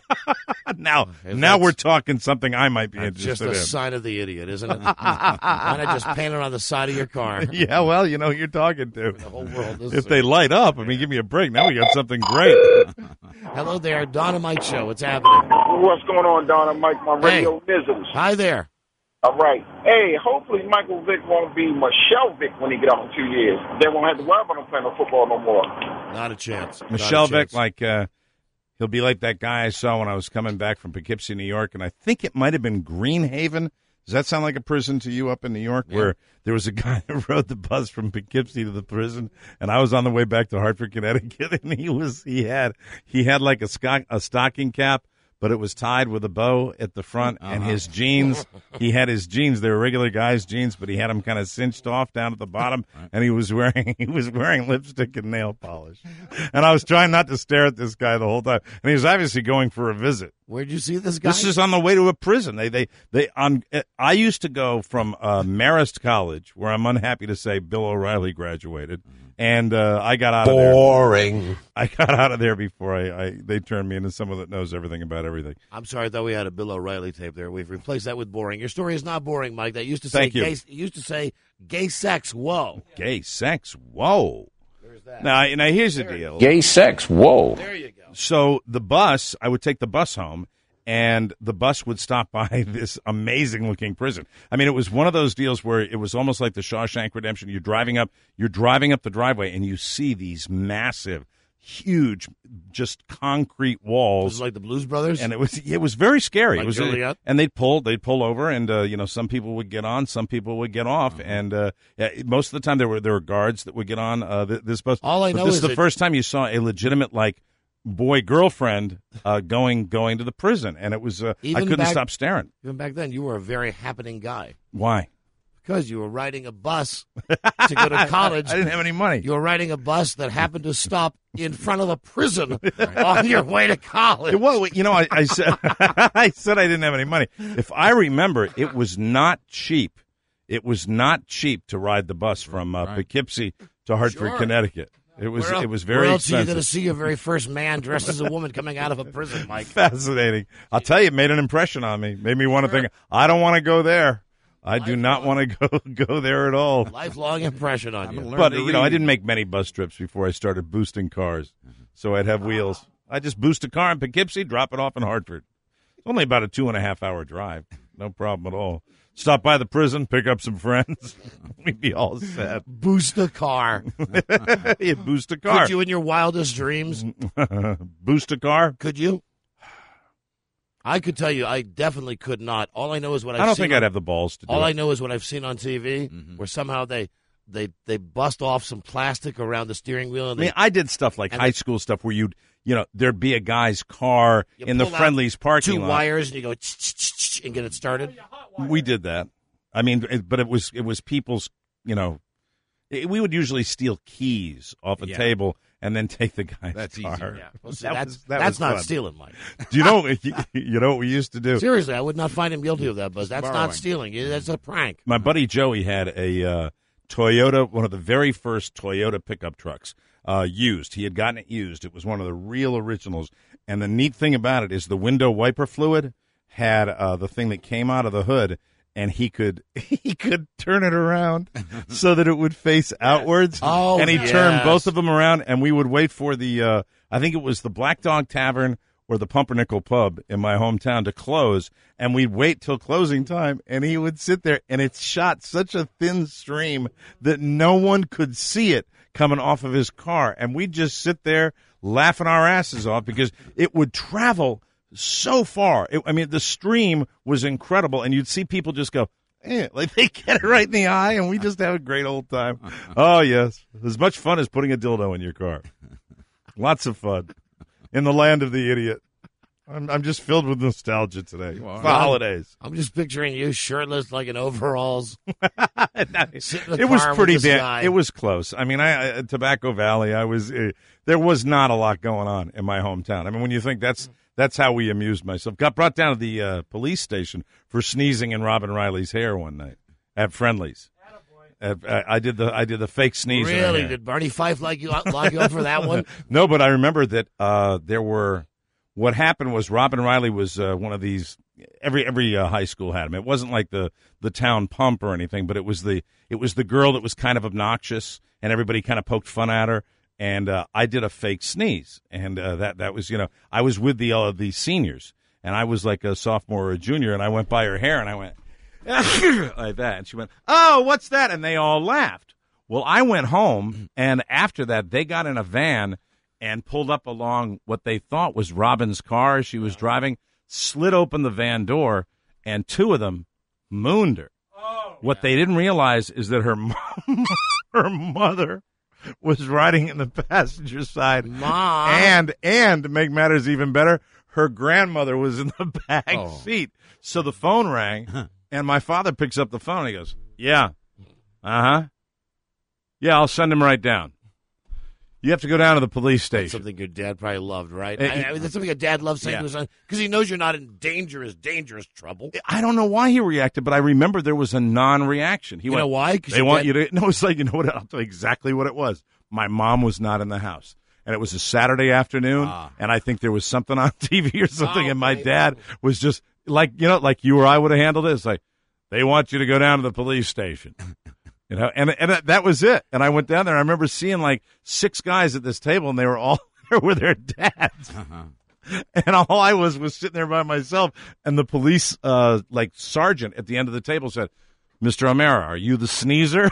Now we're talking something I might be interested Just a in. sign of the idiot, isn't it? Why not just paint it on the side of your car? Yeah, well, you know who you're talking to. The whole world. If they light up, I mean, give me a break. Now we got something great. Hello there, Don and Mike show. What's happening? What's going on, Don and Mike, my radio nizzles? Hi there. All right. Hey, hopefully Michael Vick won't be Michelle Vick when he get out in 2 years. They won't have to worry about him playing no football no more. Not a chance. Michelle Vick, he'll be like that guy I saw when I was coming back from Poughkeepsie, New York, and I think it might have been Greenhaven. Does that sound like a prison to you up in New York, where there was a guy who rode the bus from Poughkeepsie to the prison, and I was on the way back to Hartford, Connecticut, and he had like a stocking cap, but it was tied with a bow at the front, and his jeans, he had his jeans, they were regular guy's jeans, but he had them kind of cinched off down at the bottom, and he was wearing lipstick and nail polish. And I was trying not to stare at this guy the whole time, and he was obviously going for a visit. Where'd you see this guy? This is on the way to a prison. I used to go from Marist College, where I'm unhappy to say Bill O'Reilly graduated, and I got out of there. Boring. I got out of there before they turned me into someone that knows everything about everything. I'm sorry, I thought we had a Bill O'Reilly tape there. We've replaced that with boring. Your story is not boring, Mike. That used to say Thank you. gay. It used to say gay sex. Whoa. Gay sex. Whoa. Now here's the deal. Gay sex. Whoa. There you go. So I would take the bus home, and the bus would stop by this amazing-looking prison. I mean, it was one of those deals where it was almost like the Shawshank Redemption. You're driving up the driveway, and you see these massive, huge, just concrete walls. Was it like the Blues Brothers? And it was very scary. Like It was, Joliet? and they'd pull over, and some people would get on, some people would get off, and most of the time there were guards that would get on this bus. All I know this is is the first time you saw a legitimate boy girlfriend going to the prison, and it was I couldn't stop staring. Even back then, you were a very happening guy. Why? Because you were riding a bus to go to college. I didn't have any money. You were riding a bus that happened to stop in front of a prison on your way to college. Well, I said I said I didn't have any money. If I remember, it was not cheap. It was not cheap to ride the bus from Poughkeepsie to Hartford, Connecticut. It was very expensive. Where else are you going to see your very first man dressed as a woman coming out of a prison, Mike? Fascinating. I'll tell you, it made an impression on me. Made me want to think, I don't want to go there. I do not want to go there at all. Lifelong impression on you. But, I didn't make many bus trips before I started boosting cars. So I'd have wheels. I just boost a car in Poughkeepsie, drop it off in Hartford. It's only about a 2.5-hour drive. No problem at all. Stop by the prison, pick up some friends. We'd be all set. Boost a car. You boost a car. Could you in your wildest dreams? Boost a car? Could you? I could tell you I definitely could not. All I know is what I've seen. I don't think I'd have the balls to do it. All I know is what I've seen on TV, where somehow they bust off some plastic around the steering wheel. And I did stuff like high school stuff where there'd be a guy's car in the Friendly's parking lot. 2 wires, and you go and get it started. We did that. I mean, but it was people's, we would usually steal keys off a table and then take the guy's car. Easier. Yeah. Well, see, that's not stealing, Mike. Do you know what we used to do? Seriously, I would not find him guilty of that, but that's not stealing. That's a prank. My buddy Joey had a Toyota, one of the very first Toyota pickup trucks, used. He had gotten it used. It was one of the real originals. And the neat thing about it is the window wiper fluid had the thing that came out of the hood, and he could turn it around so that it would face outwards. Oh, and he yes. turned both of them around, and we would wait for the I think it was the Black Dog Tavern or the Pumpernickel Pub in my hometown to close, and we'd wait till closing time, and he would sit there, and it shot such a thin stream that no one could see it coming off of his car, and we'd just sit there laughing our asses off because it would travel so far. The stream was incredible, and you'd see people just go, like they get it right in the eye, and we just have a great old time. Oh, yes. As much fun as putting a dildo in your car. Lots of fun. In the land of the idiot. I'm just filled with nostalgia today. The holidays. I'm just picturing you shirtless like in overalls. It was pretty damn. It was close. I mean, Tobacco Valley. There was not a lot going on in my hometown. I mean, when you think that's how we amused myself. Got brought down to the police station for sneezing in Robin Riley's hair one night at Friendly's. I did the fake sneeze. Really? Did Barney Fife lock you up for that one? No, but I remember that there were. What happened was Robin Riley was one of these. Every high school had him. It wasn't like the town pump or anything, but it was the girl that was kind of obnoxious, and everybody kind of poked fun at her. And I did a fake sneeze, and that was I was with the seniors, and I was like a sophomore or a junior, and I went by her hair, and I went like that, and she went, "Oh, what's that?" And they all laughed. Well, I went home, and after that, they got in a van and pulled up along what they thought was Robin's car. She was driving, slid open the van door, and two of them mooned her. What they didn't realize is that her mother was riding in the passenger side. Mom. And to make matters even better, her grandmother was in the back seat. So the phone rang, and my father picks up the phone, and he goes, "Yeah. Uh-huh. Yeah, I'll send him right down. You have to go down to the police station." That's something your dad probably loved, right? That's something your dad loves saying to his son, because he knows you're not in dangerous trouble. I don't know why he reacted, but I remember there was a non-reaction. He went, know why? They want you to. No, it's like, you know what? I'll tell you exactly what it was. My mom was not in the house, and it was a Saturday afternoon, and I think there was something on TV or something, and my dad was just like you or I would have handled it. It's like, they want you to go down to the police station. And that was it. And I went down there. I remember seeing like 6 guys at this table, and they were all there with their dads. And all I was sitting there by myself. And the police, sergeant at the end of the table said, "Mr. O'Mara, are you the sneezer?"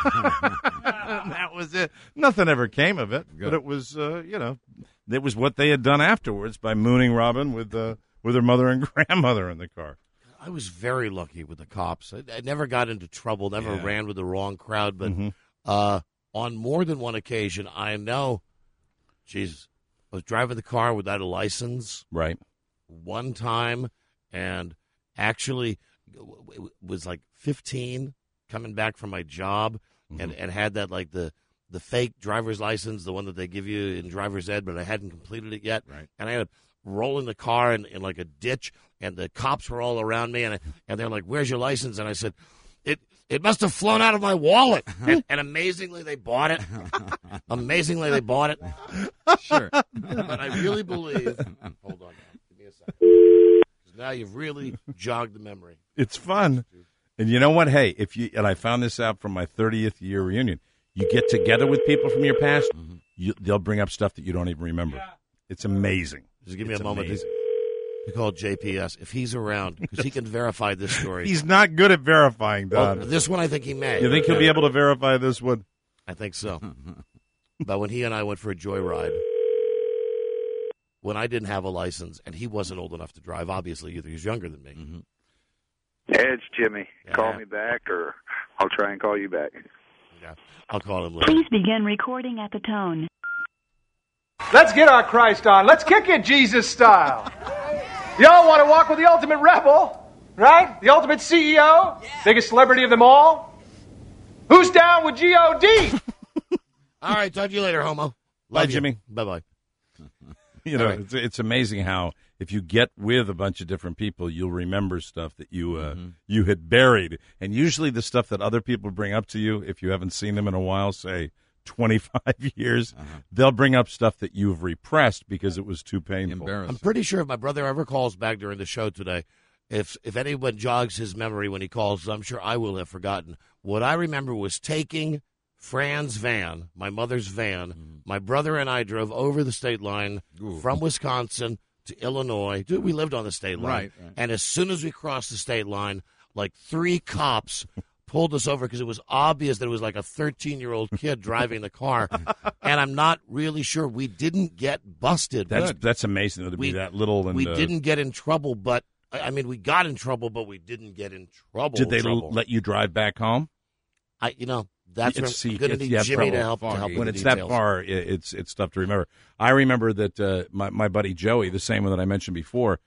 And that was it. Nothing ever came of it. Good. But it was, it was what they had done afterwards by mooning Robin with her mother and grandmother in the car. I was very lucky with the cops. I never got into trouble, never ran with the wrong crowd, but on more than one occasion, I know, Jesus, I was driving the car without a license. Right. One time, and actually was like 15, coming back from my job, and had that, like, the fake driver's license, the one that they give you in driver's ed, but I hadn't completed it yet. Right. And I had rolling the car in like a ditch, and the cops were all around me, and they're like, "Where's your license?" And I said, it must have flown out of my wallet. And amazingly, they bought it. Sure. But I really believe, hold on now, give me a second, 'cause now you've really jogged the memory. It's fun. And you know what? Hey, and I found this out from my 30th year reunion, you get together with people from your past, they'll bring up stuff that you don't even remember. Yeah. It's amazing. Just give me a moment. We call JPS if he's around, because he can verify this story. He's not good at verifying, Don. Well, this one I think he may. You think he'll be able to verify this one? I think so. But when he and I went for a joyride, when I didn't have a license, and he wasn't old enough to drive, obviously, either he's younger than me. Mm-hmm. Hey, it's Jimmy. Yeah. Call me back, or I'll try and call you back. Yeah, I'll call him later. Please begin recording at the tone. Let's get our Christ on. Let's kick it Jesus style. Y'all want to walk with the ultimate rebel, right? The ultimate CEO, biggest celebrity of them all. Who's down with G.O.D.? All right, talk to you later, homo. Bye, Jimmy. Bye-bye. It's amazing how if you get with a bunch of different people, you'll remember stuff that you had buried. And usually the stuff that other people bring up to you, if you haven't seen them in a while, say 25 years, they'll bring up stuff that you've repressed because it was too painful. I'm pretty sure if my brother ever calls back during the show today, if anyone jogs his memory when he calls, I'm sure I will have forgotten. What I remember was taking Fran's van, my mother's van. My brother and I drove over the state line from Wisconsin to Illinois. Dude, we lived on the state line. Right. And as soon as we crossed the state line, like 3 cops pulled us over because it was obvious that it was like a 13-year-old kid driving the car. And I'm not really sure. We didn't get busted. That's amazing though, to be that little. And, we didn't get in trouble, but, I mean, we got in trouble, but we didn't get in trouble. Did they let you drive back home? That's where I'm going to need Jimmy to help when it's that far, it's tough to remember. I remember that my buddy Joey, the same one that I mentioned before,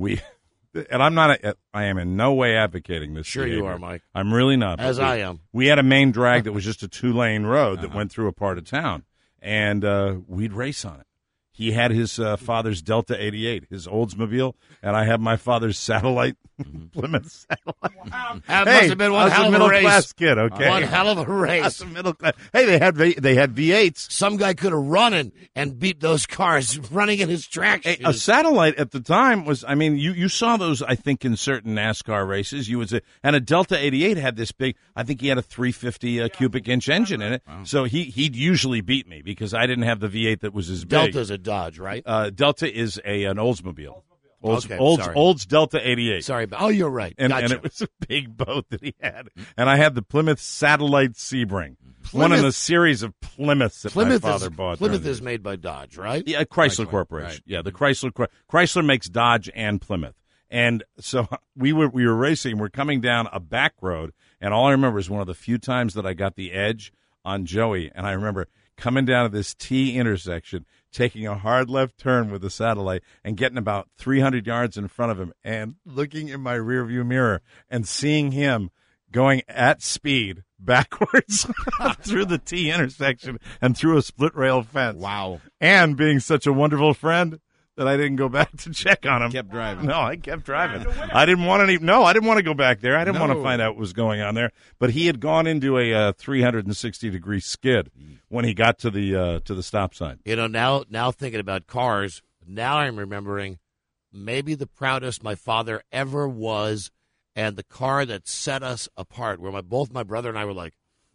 and I am in no way advocating this. Sure behavior. you are, Mike. I'm really not. As I am. We had a main drag that was just a 2-lane road that went through a part of town, and we'd race on it. He had his father's Delta 88, his Oldsmobile, and I had my father's Satellite, Plymouth Satellite. Wow. That must have been one hell of a middle race. class kid, okay? One hell of a race. That's a middle class. Hey, they had V8s. Some guy could have run and beat those cars running in his track shoes. A Satellite at the time was, I mean, you saw those, I think, in certain NASCAR races. You would say, and a Delta 88 had this big, I think he had a 350 cubic inch engine in it. Wow. So he'd usually beat me because I didn't have the V8 that was as big. Delta's a Dodge, right? Delta is an Oldsmobile. Okay, Olds Delta 88. Sorry, but you're right. And Gotcha. it was a big boat that he had. And I had the Plymouth Satellite Sebring. One in the series of Plymouths that my father bought. Plymouth is made by Dodge, right? Yeah, Chrysler Corporation. Right. Yeah, the Chrysler makes Dodge and Plymouth. And so we were racing. We're coming down a back road, and all I remember is one of the few times that I got the edge on Joey. And I remember coming down to this T intersection, taking a hard left turn with the Satellite and getting about 300 yards in front of him and looking in my rearview mirror and seeing him going at speed backwards through the T intersection and through a split rail fence. Wow. And being such a wonderful friend that I didn't go back to check on him. Kept driving. No, I kept driving. I didn't want to go back there. I didn't want to find out what was going on there. But he had gone into a 360-degree skid when he got to the stop sign. You know, now thinking about cars, now I'm remembering maybe the proudest my father ever was, and the car that set us apart, where both my brother and I were like,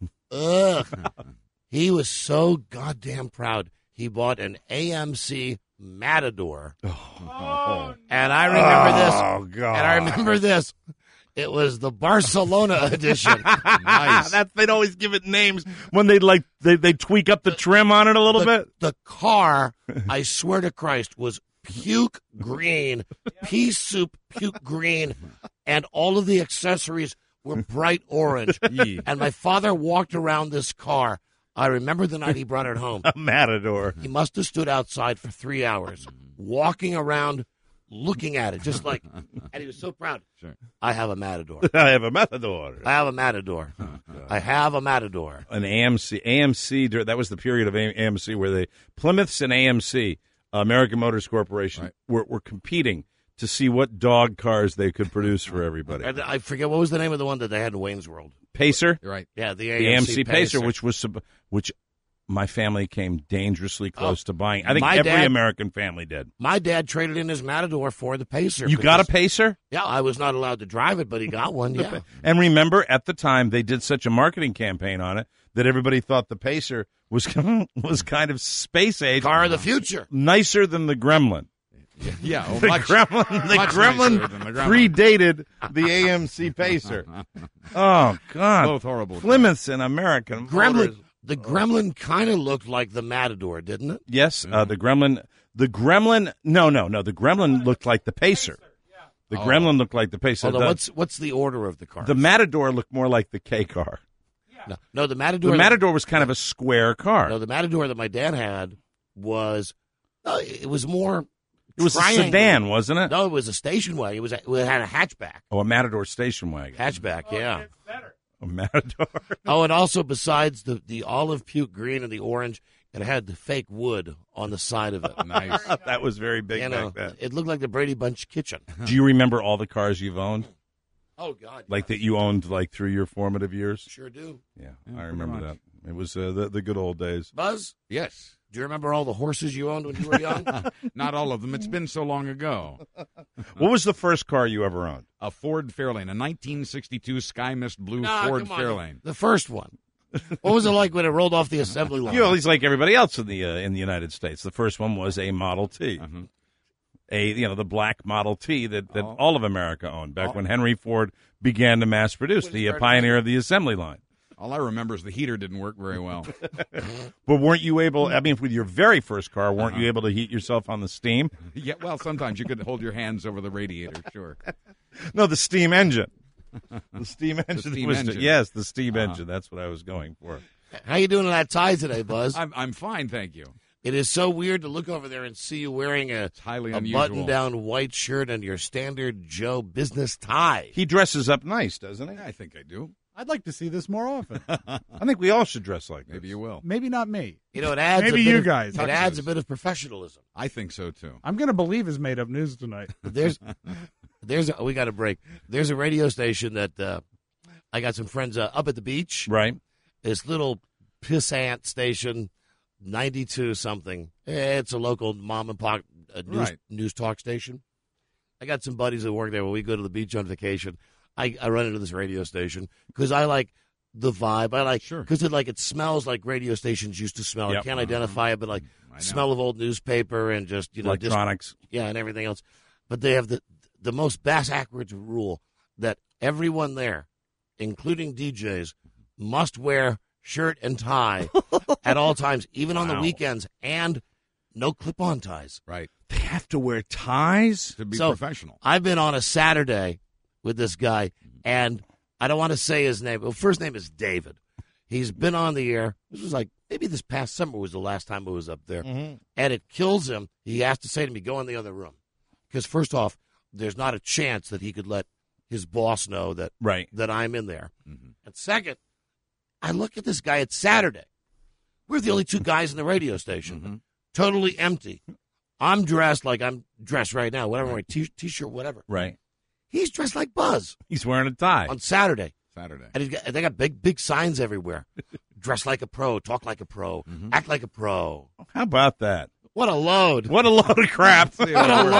ugh. He was so goddamn proud. He bought an AMC Matador. Oh. And I remember this. Oh, God. And I remember this. It was the Barcelona edition. Nice. They'd always give it names when they tweak up the trim on it a little bit. The car, I swear to Christ, was puke green, pea soup puke green, and all of the accessories were bright orange. And my father walked around this car. I remember the night he brought it home. A Matador. He must have stood outside for 3 hours, walking around, looking at it, just like, and he was so proud. Sure. I have a Matador. I have a Matador. I have a Matador. I have a Matador. An AMC, that was the period of AMC where Plymouths and AMC, American Motors Corporation, were competing to see what dog cars they could produce for everybody. I forget, what was the name of the one that they had in Wayne's World? Pacer? You're right. Yeah, the AMC Pacer, which my family came dangerously close to buying. I think every American family did. My dad traded in his Matador for the Pacer. You got a Pacer? Yeah, I was not allowed to drive it, but he got one, yeah. And remember, at the time, they did such a marketing campaign on it that everybody thought the Pacer was kind of space age. Car of the future. Nicer than the Gremlin. Yeah, the Gremlin predated the AMC Pacer. Oh, God. Both horrible. Plymouths in American Motors. The Gremlin kind of looked like the Matador, didn't it? Yes, the Gremlin. The Gremlin. No. The Gremlin looked like the Pacer. The Gremlin looked like the Pacer. Although, what's the order of the cars? The Matador looked more like the K car. No, the Matador. The Matador was kind of a square car. No, the Matador that my dad had was. It was more. It was a sedan, wasn't it? No, it was a station wagon. It had a hatchback. Oh, a Matador station wagon. Hatchback, yeah. A Matador. Oh, and also besides the olive puke green and the orange, it had the fake wood on the side of it. Nice. That was very big back then. It looked like the Brady Bunch kitchen. Do you remember all the cars you've owned? Oh, God. Like that you owned like through your formative years? Sure do. Yeah, I remember that. It was the good old days. Buzz? Yes. Do you remember all the horses you owned when you were young? Not all of them. It's been so long ago. What was the first car you ever owned? A Ford Fairlane, a 1962 Sky Mist Blue Nah, Ford come on. Fairlane. The first one. What was it like when it rolled off the assembly line? You know, he's like everybody else in the United States. The first one was a Model T. The black Model T that all of America owned back when Henry Ford began to mass produce, the pioneer of the assembly line. All I remember is the heater didn't work very well. But weren't you able, I mean, with your very first car, weren't you able to heat yourself on the steam? Yeah, well, sometimes you could hold your hands over the radiator, sure. No, the steam engine. The steam engine. steam engine. Yes, the steam engine. That's what I was going for. How you doing in that tie today, Buzz? I'm fine, thank you. It is so weird to look over there and see you wearing a button-down white shirt and your standard Joe business tie. He dresses up nice, doesn't he? I think I do. I'd like to see this more often. I think we all should dress like this. Maybe you will. Maybe not me. You know, it adds Maybe a bit you of, guys. It adds a bit of professionalism. I think so, too. I'm going to believe his made-up news tonight. We got a break. There's a radio station that I got some friends up at the beach. Right. This little pissant station, 92 something. It's a local mom and pop news talk station. I got some buddies that work there. When we go to the beach on vacation, I run into this radio station because I like the vibe. I like because it smells like radio stations used to smell. Yep. I can't identify it, but like smell of old newspaper and just electronics, and everything else. But they have the most backwards rule that everyone there, including DJs, must wear shirt and tie at all times, even on the weekends, and no clip-on ties. Right. They have to wear ties to be professional. I've been on a Saturday with this guy, and I don't want to say his name. Well, first name is David. He's been on the air. This was like maybe this past summer was the last time I was up there, and it kills him. He has to say to me, "Go in the other room," because first off, there's not a chance that he could let his boss know that I'm in there. And second, I look at this guy. It's Saturday. We're the only two guys in the radio station. Totally empty. I'm dressed like I'm dressed right now. Whatever, my t-shirt, whatever. Right. He's dressed like Buzz. He's wearing a tie on Saturday. And they got big signs everywhere. Dress like a pro. Talk like a pro. Act like a pro. How about that? What a load. What a load of crap. What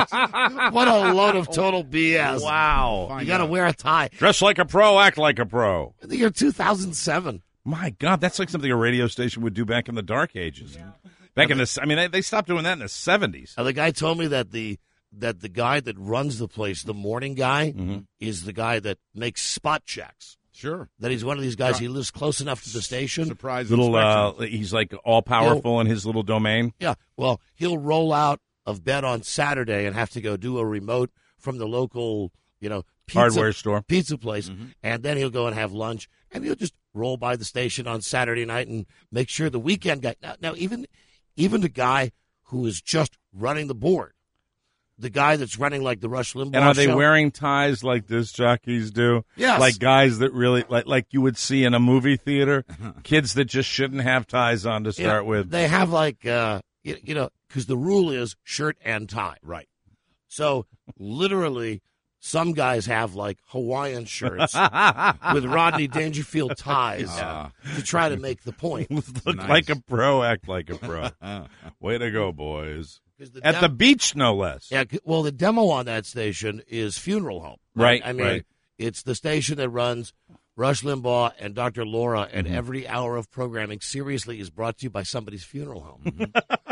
a load of total BS. Wow. You got to wear a tie. Dress like a pro, act like a pro. The year 2007. My God, that's like something a radio station would do back in the dark ages. Yeah. Back in they stopped doing that in the 70s. The guy told me that the guy that runs the place, the morning guy, is the guy that makes spot checks. Sure. That he's one of these guys. He lives close enough to the station. Surprise he's like all powerful in his little domain. Yeah. Well, he'll roll out of bed on Saturday and have to go do a remote from the local, hardware store, pizza place, and then he'll go and have lunch, and he'll just roll by the station on Saturday night and make sure the weekend guy. Now even the guy who is just running the board. The guy that's running like the Rush Limbaugh And are they show. wearing ties like disc jockeys do? Yes. Like guys that really, like you would see in a movie theater, kids that just shouldn't have ties on to start with. They have like, because the rule is shirt and tie. Right. So literally some guys have like Hawaiian shirts with Rodney Dangerfield ties to try to make the point. Look like a pro, act like a pro. Way to go, boys. At the beach, no less. Yeah, well, the demo on that station is Funeral Home. Right. I mean, it's the station that runs Rush Limbaugh and Dr. Laura, and every hour of programming, seriously, is brought to you by somebody's funeral home.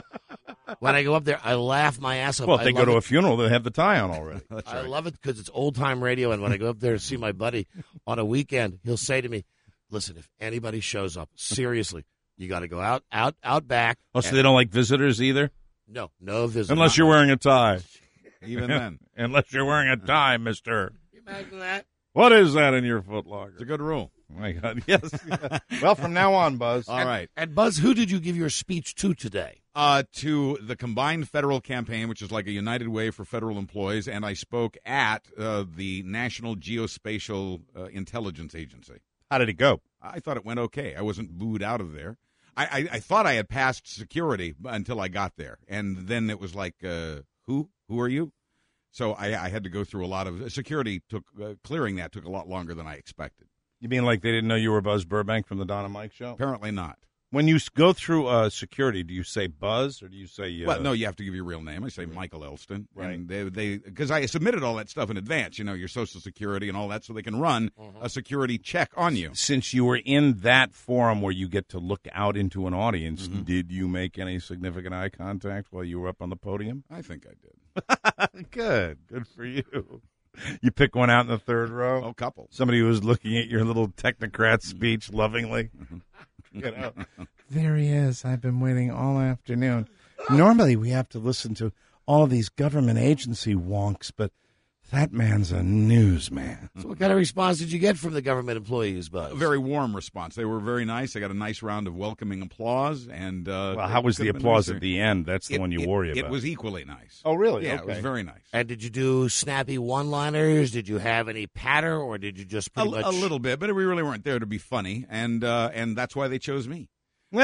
When I go up there, I laugh my ass off. Well, if they go to a funeral, they have the tie on already. I love it because it's old-time radio, and when I go up there to see my buddy on a weekend, he'll say to me, listen, if anybody shows up, seriously, you got to go out back. Oh, so they don't like visitors either? No visitors. Unless you're wearing a tie. Even then. Unless you're wearing a tie, mister. Can you imagine that? What is that in your footlocker? It's a good rule. Oh, my God, yes. Well, from now on, Buzz. All right. And Buzz, who did you give your speech to today? To the Combined Federal Campaign, which is like a united way for federal employees, and I spoke at the National Geospatial Intelligence Agency. How did it go? I thought it went okay. I wasn't booed out of there. I thought I had passed security until I got there, and then it was like, who are you? So I had to go through a lot of security. Clearing that took a lot longer than I expected. You mean like they didn't know you were Buzz Burbank from the Don and Mike Show? Apparently not. When you go through security, do you say Buzz or do you say? Well, no, you have to give your real name. I say Michael Elston, right? And they because I submitted all that stuff in advance. Your Social Security and all that, so they can run a security check on you. Since you were in that forum where you get to look out into an audience, did you make any significant eye contact while you were up on the podium? I think I did. Good for you. You pick one out in the third row? A couple. Somebody who was looking at your little technocrat speech lovingly. There he is. I've been waiting all afternoon. Normally we have to listen to all of these government agency wonks, but that man's a newsman. So what kind of response did you get from the government employees, Buzz? A very warm response. They were very nice. I got a nice round of welcoming applause. And well, how was the applause at the end? That's the one you worry about. It was equally nice. Oh, really? Yeah, okay. It was very nice. And did you do snappy one-liners? Did you have any patter, or did you just pretty much... A little bit, but we really weren't there to be funny, and that's why they chose me. So,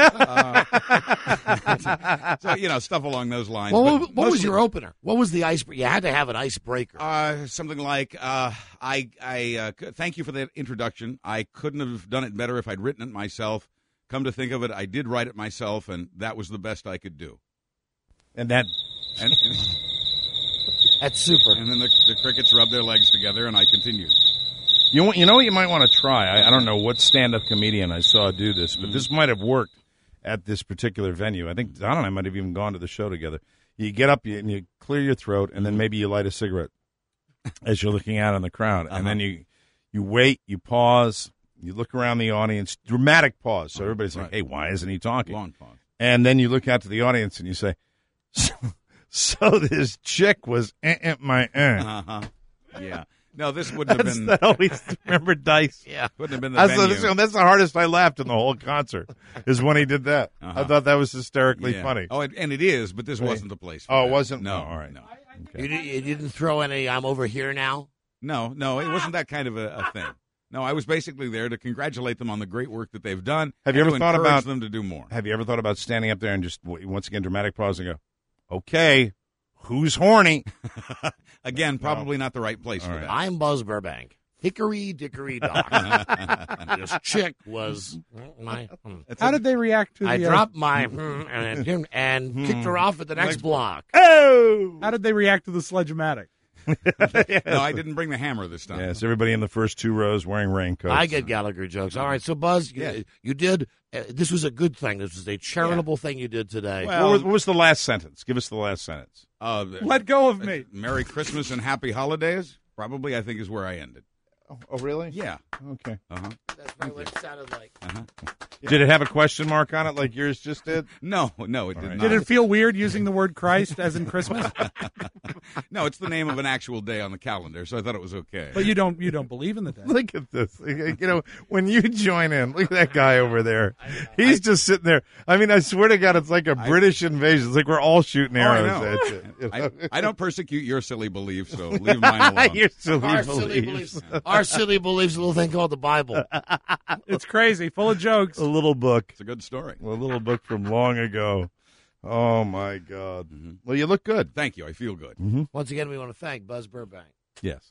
stuff along those lines. Well, what was your opener? What was the icebreaker? You had to have an icebreaker. Something like, I thank you for that introduction. I couldn't have done it better if I'd written it myself. Come to think of it, I did write it myself, and that was the best I could do. And that... And that's super. And then the crickets rubbed their legs together, and I continued. You know what you might want to try? I don't know what stand-up comedian I saw do this, but this might have worked at this particular venue. I think Don and I might have even gone to the show together. You get up and you clear your throat, and then maybe you light a cigarette as you're looking out on the crowd. And then you wait, you pause, you look around the audience, dramatic pause. So everybody's like, hey, why isn't he talking? Long pause. And then you look out to the audience and you say, so this chick was my Yeah. No, this wouldn't have been. That always remember Dice. Yeah, wouldn't have been the venue. That's the hardest I laughed in the whole concert is when he did that. I thought that was hysterically funny. Oh, and it is, but this wasn't the place. For it wasn't. No, all right. No. Okay. You didn't throw any. I'm over here now. No, it wasn't that kind of a thing. No, I was basically there to congratulate them on the great work that they've done. Have you ever thought about them to do more? Have you ever thought about standing up there and just once again dramatic pause and go, okay, who's horny? Again, probably not the right place for that. I'm Buzz Burbank. Hickory dickory dock. This chick was my. How did they react to the? I dropped my and kicked her off at the next block. Oh! How did they react to the Sledge-O-Matic? No, I didn't bring the hammer this time. Yes, everybody in the first two rows wearing raincoats. I get Gallagher jokes. All right, so Buzz, you did. This was a good thing. This was a charitable thing you did today. Well, what was the last sentence? Give us the last sentence. Let go of me. Merry Christmas and Happy Holidays. Probably, I think, is where I ended. Oh, really? Yeah. Okay. That's probably what it sounded like. Yeah. Did it have a question mark on it like yours just did? No, it did not. Did it feel weird using the word Christ as in Christmas? No, it's the name of an actual day on the calendar, so I thought it was okay. But you don't believe in the day. Look at this. When you join in, look at that guy over there. He's just sitting there. I mean, I swear to God, it's like a British invasion. It's like we're all shooting arrows at you. I don't persecute your silly beliefs, so leave mine alone. Your silly beliefs. Our silly beliefs a little thing called the Bible. It's crazy, full of jokes. A little book. It's a good story. A little book from long ago. Oh, my God. Mm-hmm. Well, you look good. Thank you. I feel good. Mm-hmm. Once again, we want to thank Buzz Burbank. Yes.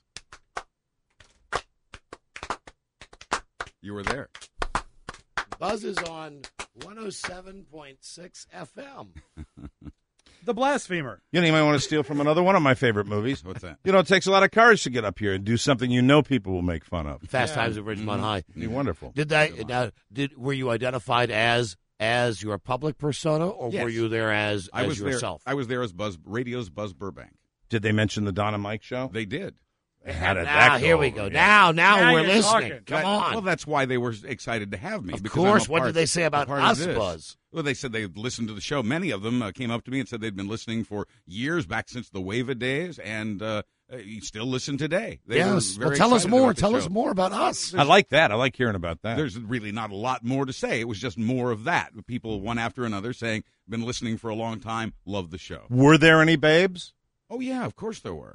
You were there. Buzz is on 107.6 FM. The Blasphemer. You might want to steal from another one of my favorite movies. What's that? It takes a lot of courage to get up here and do something people will make fun of. Fast Times at Ridgemont High. You're wonderful. Were you identified as your public persona, or were you there as yourself? I was there as radio's Buzz Burbank. Did they mention the Don and Mike show? They did. How did that go? Here we go. Now we're listening. Talking. Come on. Well, that's why they were excited to have me. Of course. What did they say about us, Buzz? Well, they said they'd listened to the show. Many of them came up to me and said they'd been listening for years, back since the Wava days, and you still listen today. Yes. Well, tell us more. Tell us more about us. I like that. I like hearing about that. There's really not a lot more to say. It was just more of that. People, one after another, saying, been listening for a long time, love the show. Were there any babes? Oh, yeah, of course there were.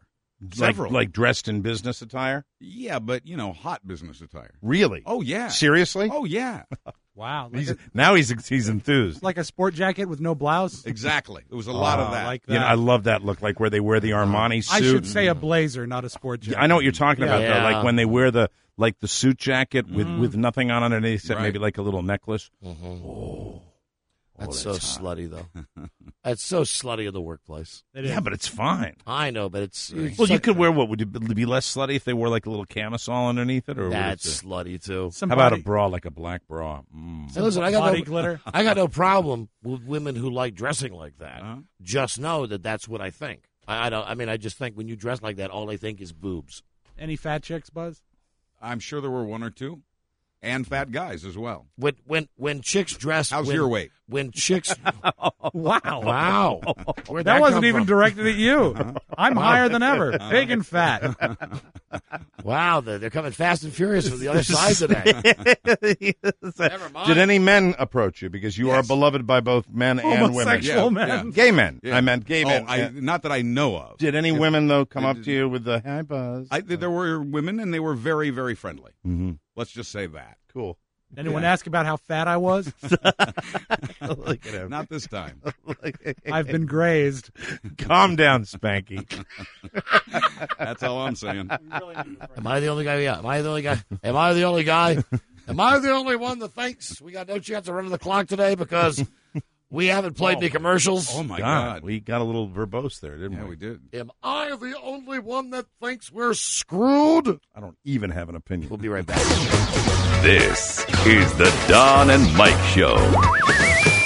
Several. Like dressed in business attire? Yeah, but, hot business attire. Really? Oh, yeah. Seriously? Oh, yeah. Wow. Now he's enthused. Like a sport jacket with no blouse? Exactly. It was a lot of that. Like that. I love that look, like where they wear the Armani suit. I should say a blazer, not a sport jacket. I know what you're talking about, though. Yeah. Like when they wear the suit jacket with nothing on underneath, except maybe like a little necklace. That's so slutty, though. That's so slutty in the workplace. Yeah, but it's fine. I know, but it's Well, you could wear what? Would it be less slutty if they wore like a little camisole underneath it? Or That's slutty, too. How about a bra, like a black bra? Hey, listen, I got body glitter. I got no problem with women who like dressing like that. Just know that that's what I think. I just think when you dress like that, all I think is boobs. Any fat chicks, Buzz? I'm sure there were one or two. And fat guys as well. When chicks dress... How's your weight? When chicks... Wow. Where'd that wasn't come even from? directed at you. I'm higher than ever. Big and fat. Wow, they're coming fast and furious from the other side today. Never mind. Did any men approach you? Because you are beloved by both men and women. Homosexual men. Yeah. Gay men. Yeah. I meant gay men. Not that I know of. Did any women, though, come up to you with the, hi, Buzz? There were women, and they were very, very friendly. Mm-hmm. Let's just say that. Cool. Anyone ask about how fat I was? Look at him. Not this time. I've been grazed. Calm down, Spanky. That's all I'm saying. Am I the only guy? Yeah. Am I the only guy? Am I the only guy? Am I the only one that thinks we got no chance of running the clock today because we haven't played any commercials? Oh, my God. We got a little verbose there, didn't we? Yeah, we did. Am I the only one that thinks we're screwed? I don't even have an opinion. We'll be right back. This is the Don and Mike Show.